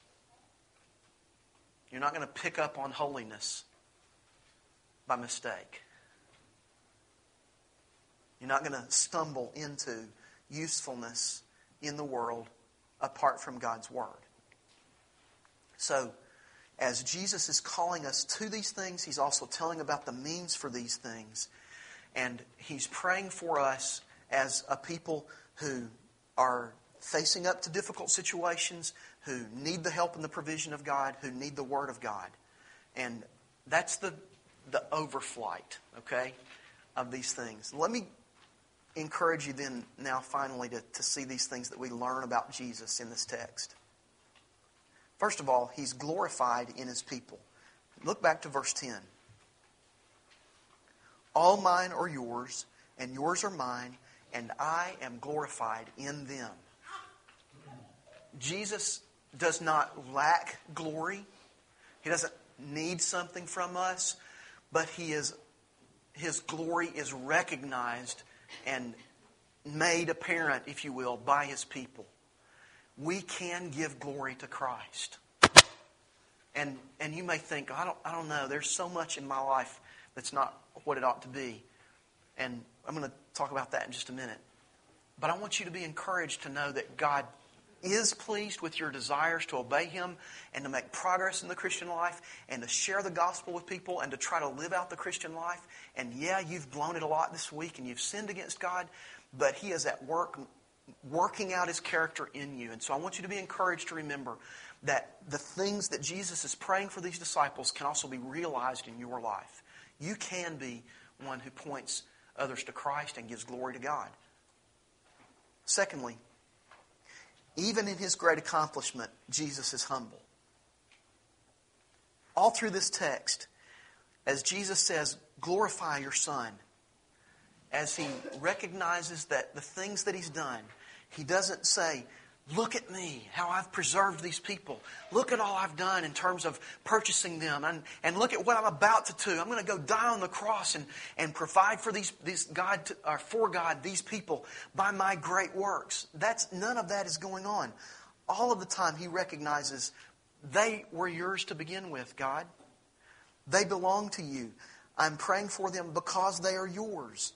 You're not going to pick up on holiness by mistake. You're not going to stumble into usefulness in the world apart from God's Word. So, as Jesus is calling us to these things, He's also telling about the means for these things. And He's praying for us as a people who are facing up to difficult situations, who need the help and the provision of God, who need the Word of God. And that's the overflight, okay, of these things. Let me encourage you then now finally to see these things that we learn about Jesus in this text. First of all, He's glorified in His people. Look back to verse 10. All mine are yours, and yours are mine, and I am glorified in them. Jesus does not lack glory. He doesn't need something from us, but His glory is recognized and made apparent, if you will, by His people. We can give glory to Christ. And you may think, I don't know, there's so much in my life that's not what it ought to be. And I'm going to talk about that in just a minute. But I want you to be encouraged to know that God is pleased with your desires to obey Him and to make progress in the Christian life and to share the gospel with people and to try to live out the Christian life. And yeah, you've blown it a lot this week and you've sinned against God, but He is at work working out His character in you. And so I want you to be encouraged to remember that the things that Jesus is praying for these disciples can also be realized in your life. You can be one who points others to Christ and gives glory to God. Secondly, even in His great accomplishment, Jesus is humble. All through this text, as Jesus says, glorify your Son, as He recognizes that the things that He's done, He doesn't say, look at me, how I've preserved these people. Look at all I've done in terms of purchasing them. And look at what I'm about to do. I'm going to go die on the cross and provide for for God these people by my great works. None of that is going on. All of the time He recognizes they were yours to begin with, God. They belong to you. I'm praying for them because they are yours.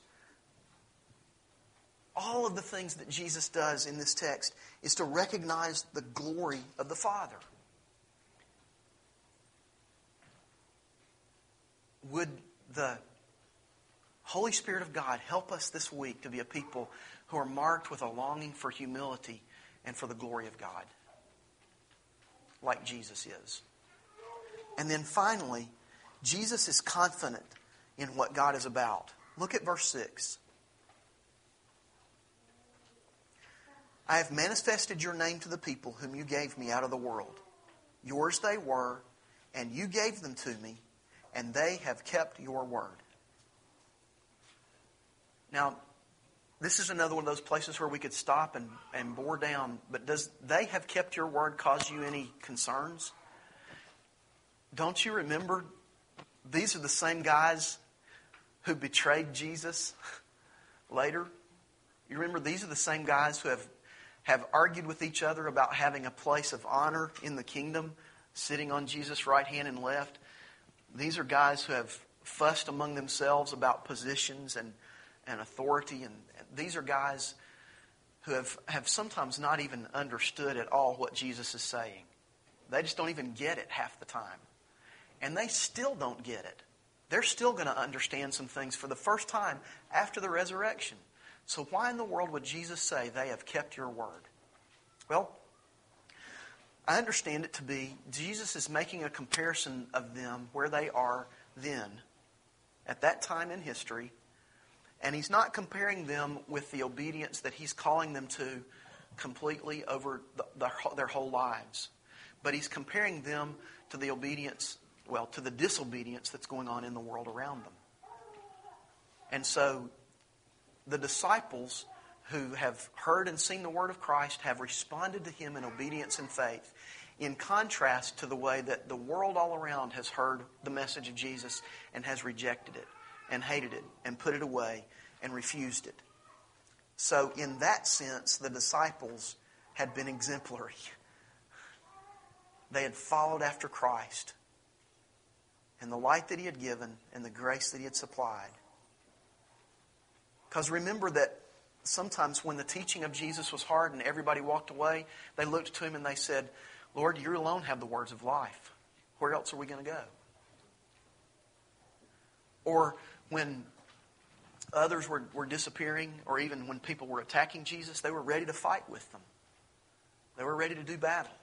All of the things that Jesus does in this text is to recognize the glory of the Father. Would the Holy Spirit of God help us this week to be a people who are marked with a longing for humility and for the glory of God, like Jesus is. And then finally, Jesus is confident in what God is about. Look at verse 6. I have manifested your name to the people whom you gave me out of the world. Yours they were, and you gave them to me, and they have kept your word. Now, this is another one of those places where we could stop and bore down, but does they have kept your word cause you any concerns? Don't you remember these are the same guys who betrayed Jesus later? You remember these are the same guys who have argued with each other about having a place of honor in the kingdom, sitting on Jesus' right hand and left. These are guys who have fussed among themselves about positions and authority. And these are guys who have sometimes not even understood at all what Jesus is saying. They just don't even get it half the time. And they still don't get it. They're still going to understand some things for the first time after the resurrection. So why in the world would Jesus say, they have kept your word? Well, I understand it to be Jesus is making a comparison of them where they are then, at that time in history. And He's not comparing them with the obedience that He's calling them to completely over their whole lives. But He's comparing them to the obedience, to the disobedience that's going on in the world around them. And so the disciples who have heard and seen the word of Christ have responded to Him in obedience and faith, in contrast to the way that the world all around has heard the message of Jesus and has rejected it and hated it and put it away and refused it. So in that sense, the disciples had been exemplary. They had followed after Christ and the light that He had given and the grace that He had supplied. Because remember that sometimes when the teaching of Jesus was hard and everybody walked away, they looked to Him and they said, Lord, You alone have the words of life. Where else are we going to go? Or when others were disappearing, or even when people were attacking Jesus, they were ready to fight with them. They were ready to do battle.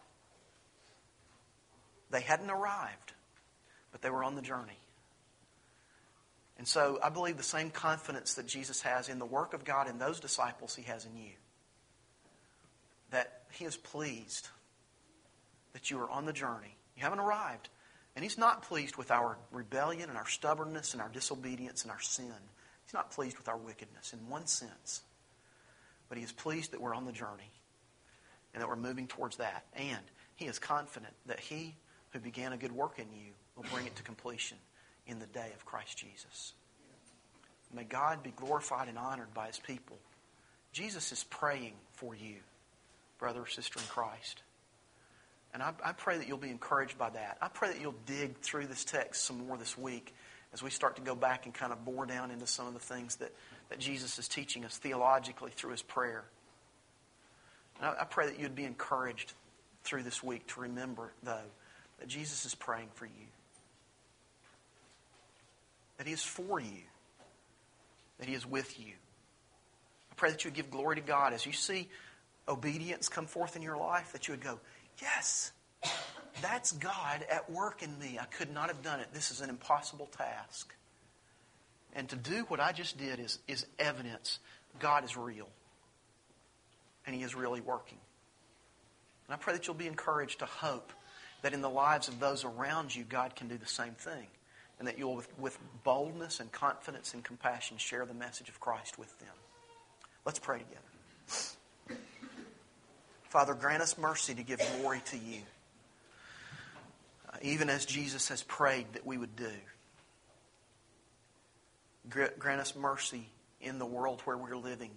They hadn't arrived, but they were on the journey. And so I believe the same confidence that Jesus has in the work of God in those disciples He has in you. That He is pleased that you are on the journey. You haven't arrived. And He's not pleased with our rebellion and our stubbornness and our disobedience and our sin. He's not pleased with our wickedness in one sense. But He is pleased that we're on the journey and that we're moving towards that. And He is confident that He who began a good work in you will bring it to completion in the day of Christ Jesus. May God be glorified and honored by His people. Jesus is praying for you, brother or sister in Christ. And I pray that you'll be encouraged by that. I pray that you'll dig through this text some more this week as we start to go back and kind of bore down into some of the things that Jesus is teaching us theologically through His prayer. And I pray that you'd be encouraged through this week to remember, though, that Jesus is praying for you. That He is for you. That He is with you. I pray that you would give glory to God as you see obedience come forth in your life, that you would go, yes, that's God at work in me. I could not have done it. This is an impossible task. And to do what I just did is evidence God is real. And He is really working. And I pray that you'll be encouraged to hope that in the lives of those around you, God can do the same thing. And that you'll, with boldness and confidence and compassion, share the message of Christ with them. Let's pray together. Father, grant us mercy to give glory to You. Even as Jesus has prayed that we would do. Grant us mercy in the world where we're living.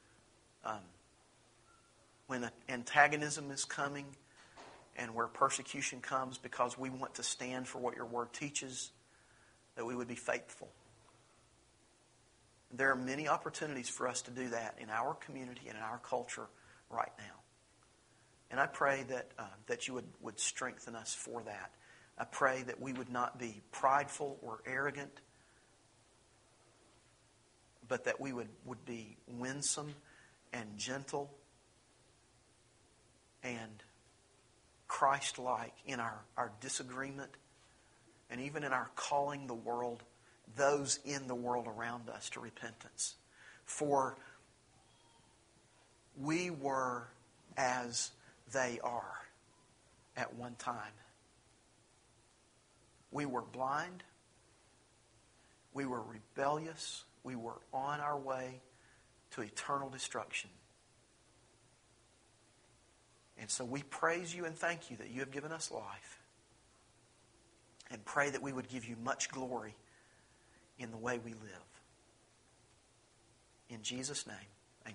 When antagonism is coming and where persecution comes because we want to stand for what Your Word teaches, that we would be faithful. There are many opportunities for us to do that in our community and in our culture right now. And I pray that You would strengthen us for that. I pray that we would not be prideful or arrogant, but that we would be winsome and gentle and Christ-like in our disagreement and even in our calling the world, those in the world around us, to repentance. For we were as they are at one time. We were blind. We were rebellious. We were on our way to eternal destruction. And so we praise you and thank you that you have given us life. And pray that we would give you much glory in the way we live. In Jesus' name, amen.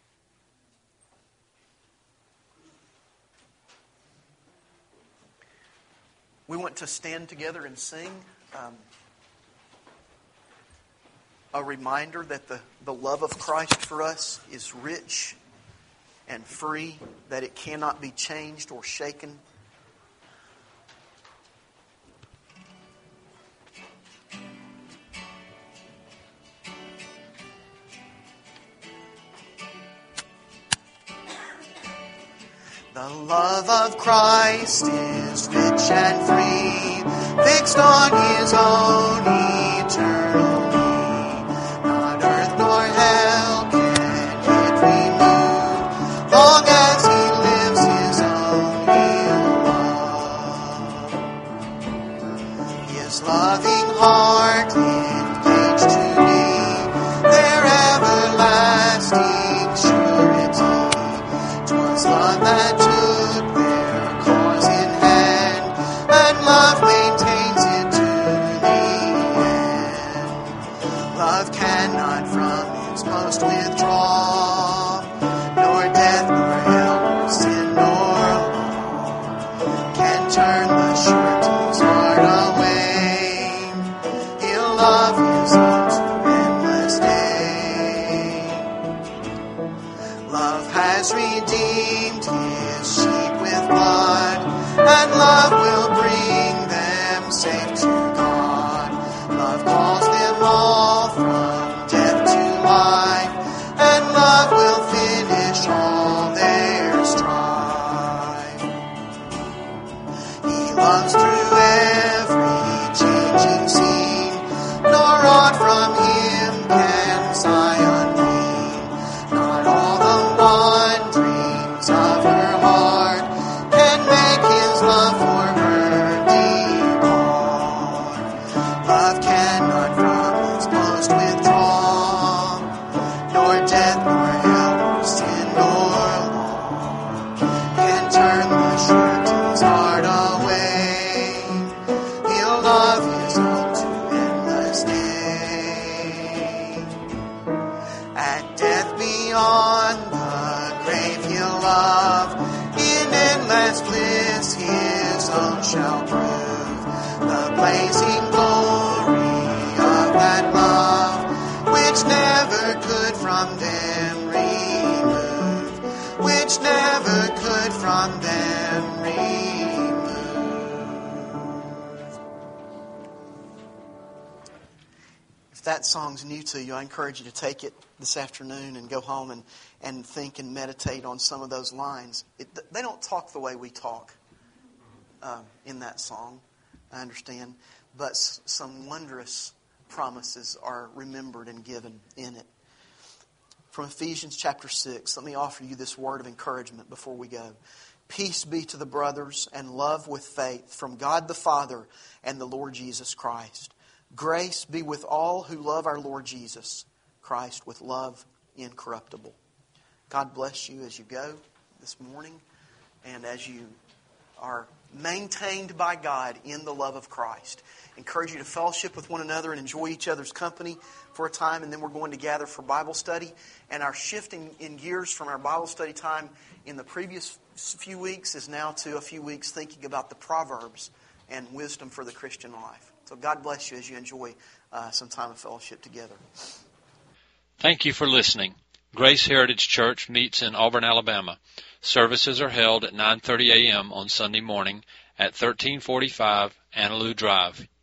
We want to stand together and sing a reminder that the love of Christ for us is rich and free, that it cannot be changed or shaken. The love of Christ is rich and free, fixed on His own eternal need. Not earth nor hell can it remove, long as He lives His own real love. His loving heart engaged to me, their everlasting surety. 'Twas love that took their cause in hand, and love maintains it to the end. Love cannot from its post withdraw, nor death, nor hell, nor sin, nor law can turn the surety's heart away. He'll love His own to endless day. Love has redeemed His sheep with blood, and love will bring them safe to God. Love calls them all from death to life, and love will finish all their strife. He loves through every changing scene, nor aught from Him can Zion glean. Not all the wanderings of her heart can make His love for her depart. Love cannot from His post withdraw, nor death, nor hell, nor sin, nor law can turn the surety's heart away. He'll love His own to endless day. At death beyond the grave He'll love, in endless bliss His own shall prove. The blazing glory of that love, which never could from them remove, which never could from them remove. If that song's new to you, I encourage you to take it this afternoon and go home and think and meditate on some of those lines. They don't talk the way we talk in that song, I understand, but some wondrous promises are remembered and given in it. From Ephesians chapter 6, let me offer you this word of encouragement before we go. Peace be to the brothers and love with faith from God the Father and the Lord Jesus Christ. Grace be with all who love our Lord Jesus Christ with love incorruptible. God bless you as you go this morning and as you are maintained by God in the love of Christ. Encourage you to fellowship with one another and enjoy each other's company for a time, and then we're going to gather for Bible study. And our shifting in gears from our Bible study time in the previous few weeks is now to a few weeks thinking about the Proverbs and wisdom for the Christian life. So God bless you as you enjoy some time of fellowship together. Thank you for listening. Grace Heritage Church meets in Auburn, Alabama. Services are held at 9:30 a.m. on Sunday morning at 1345 Annaloo Drive.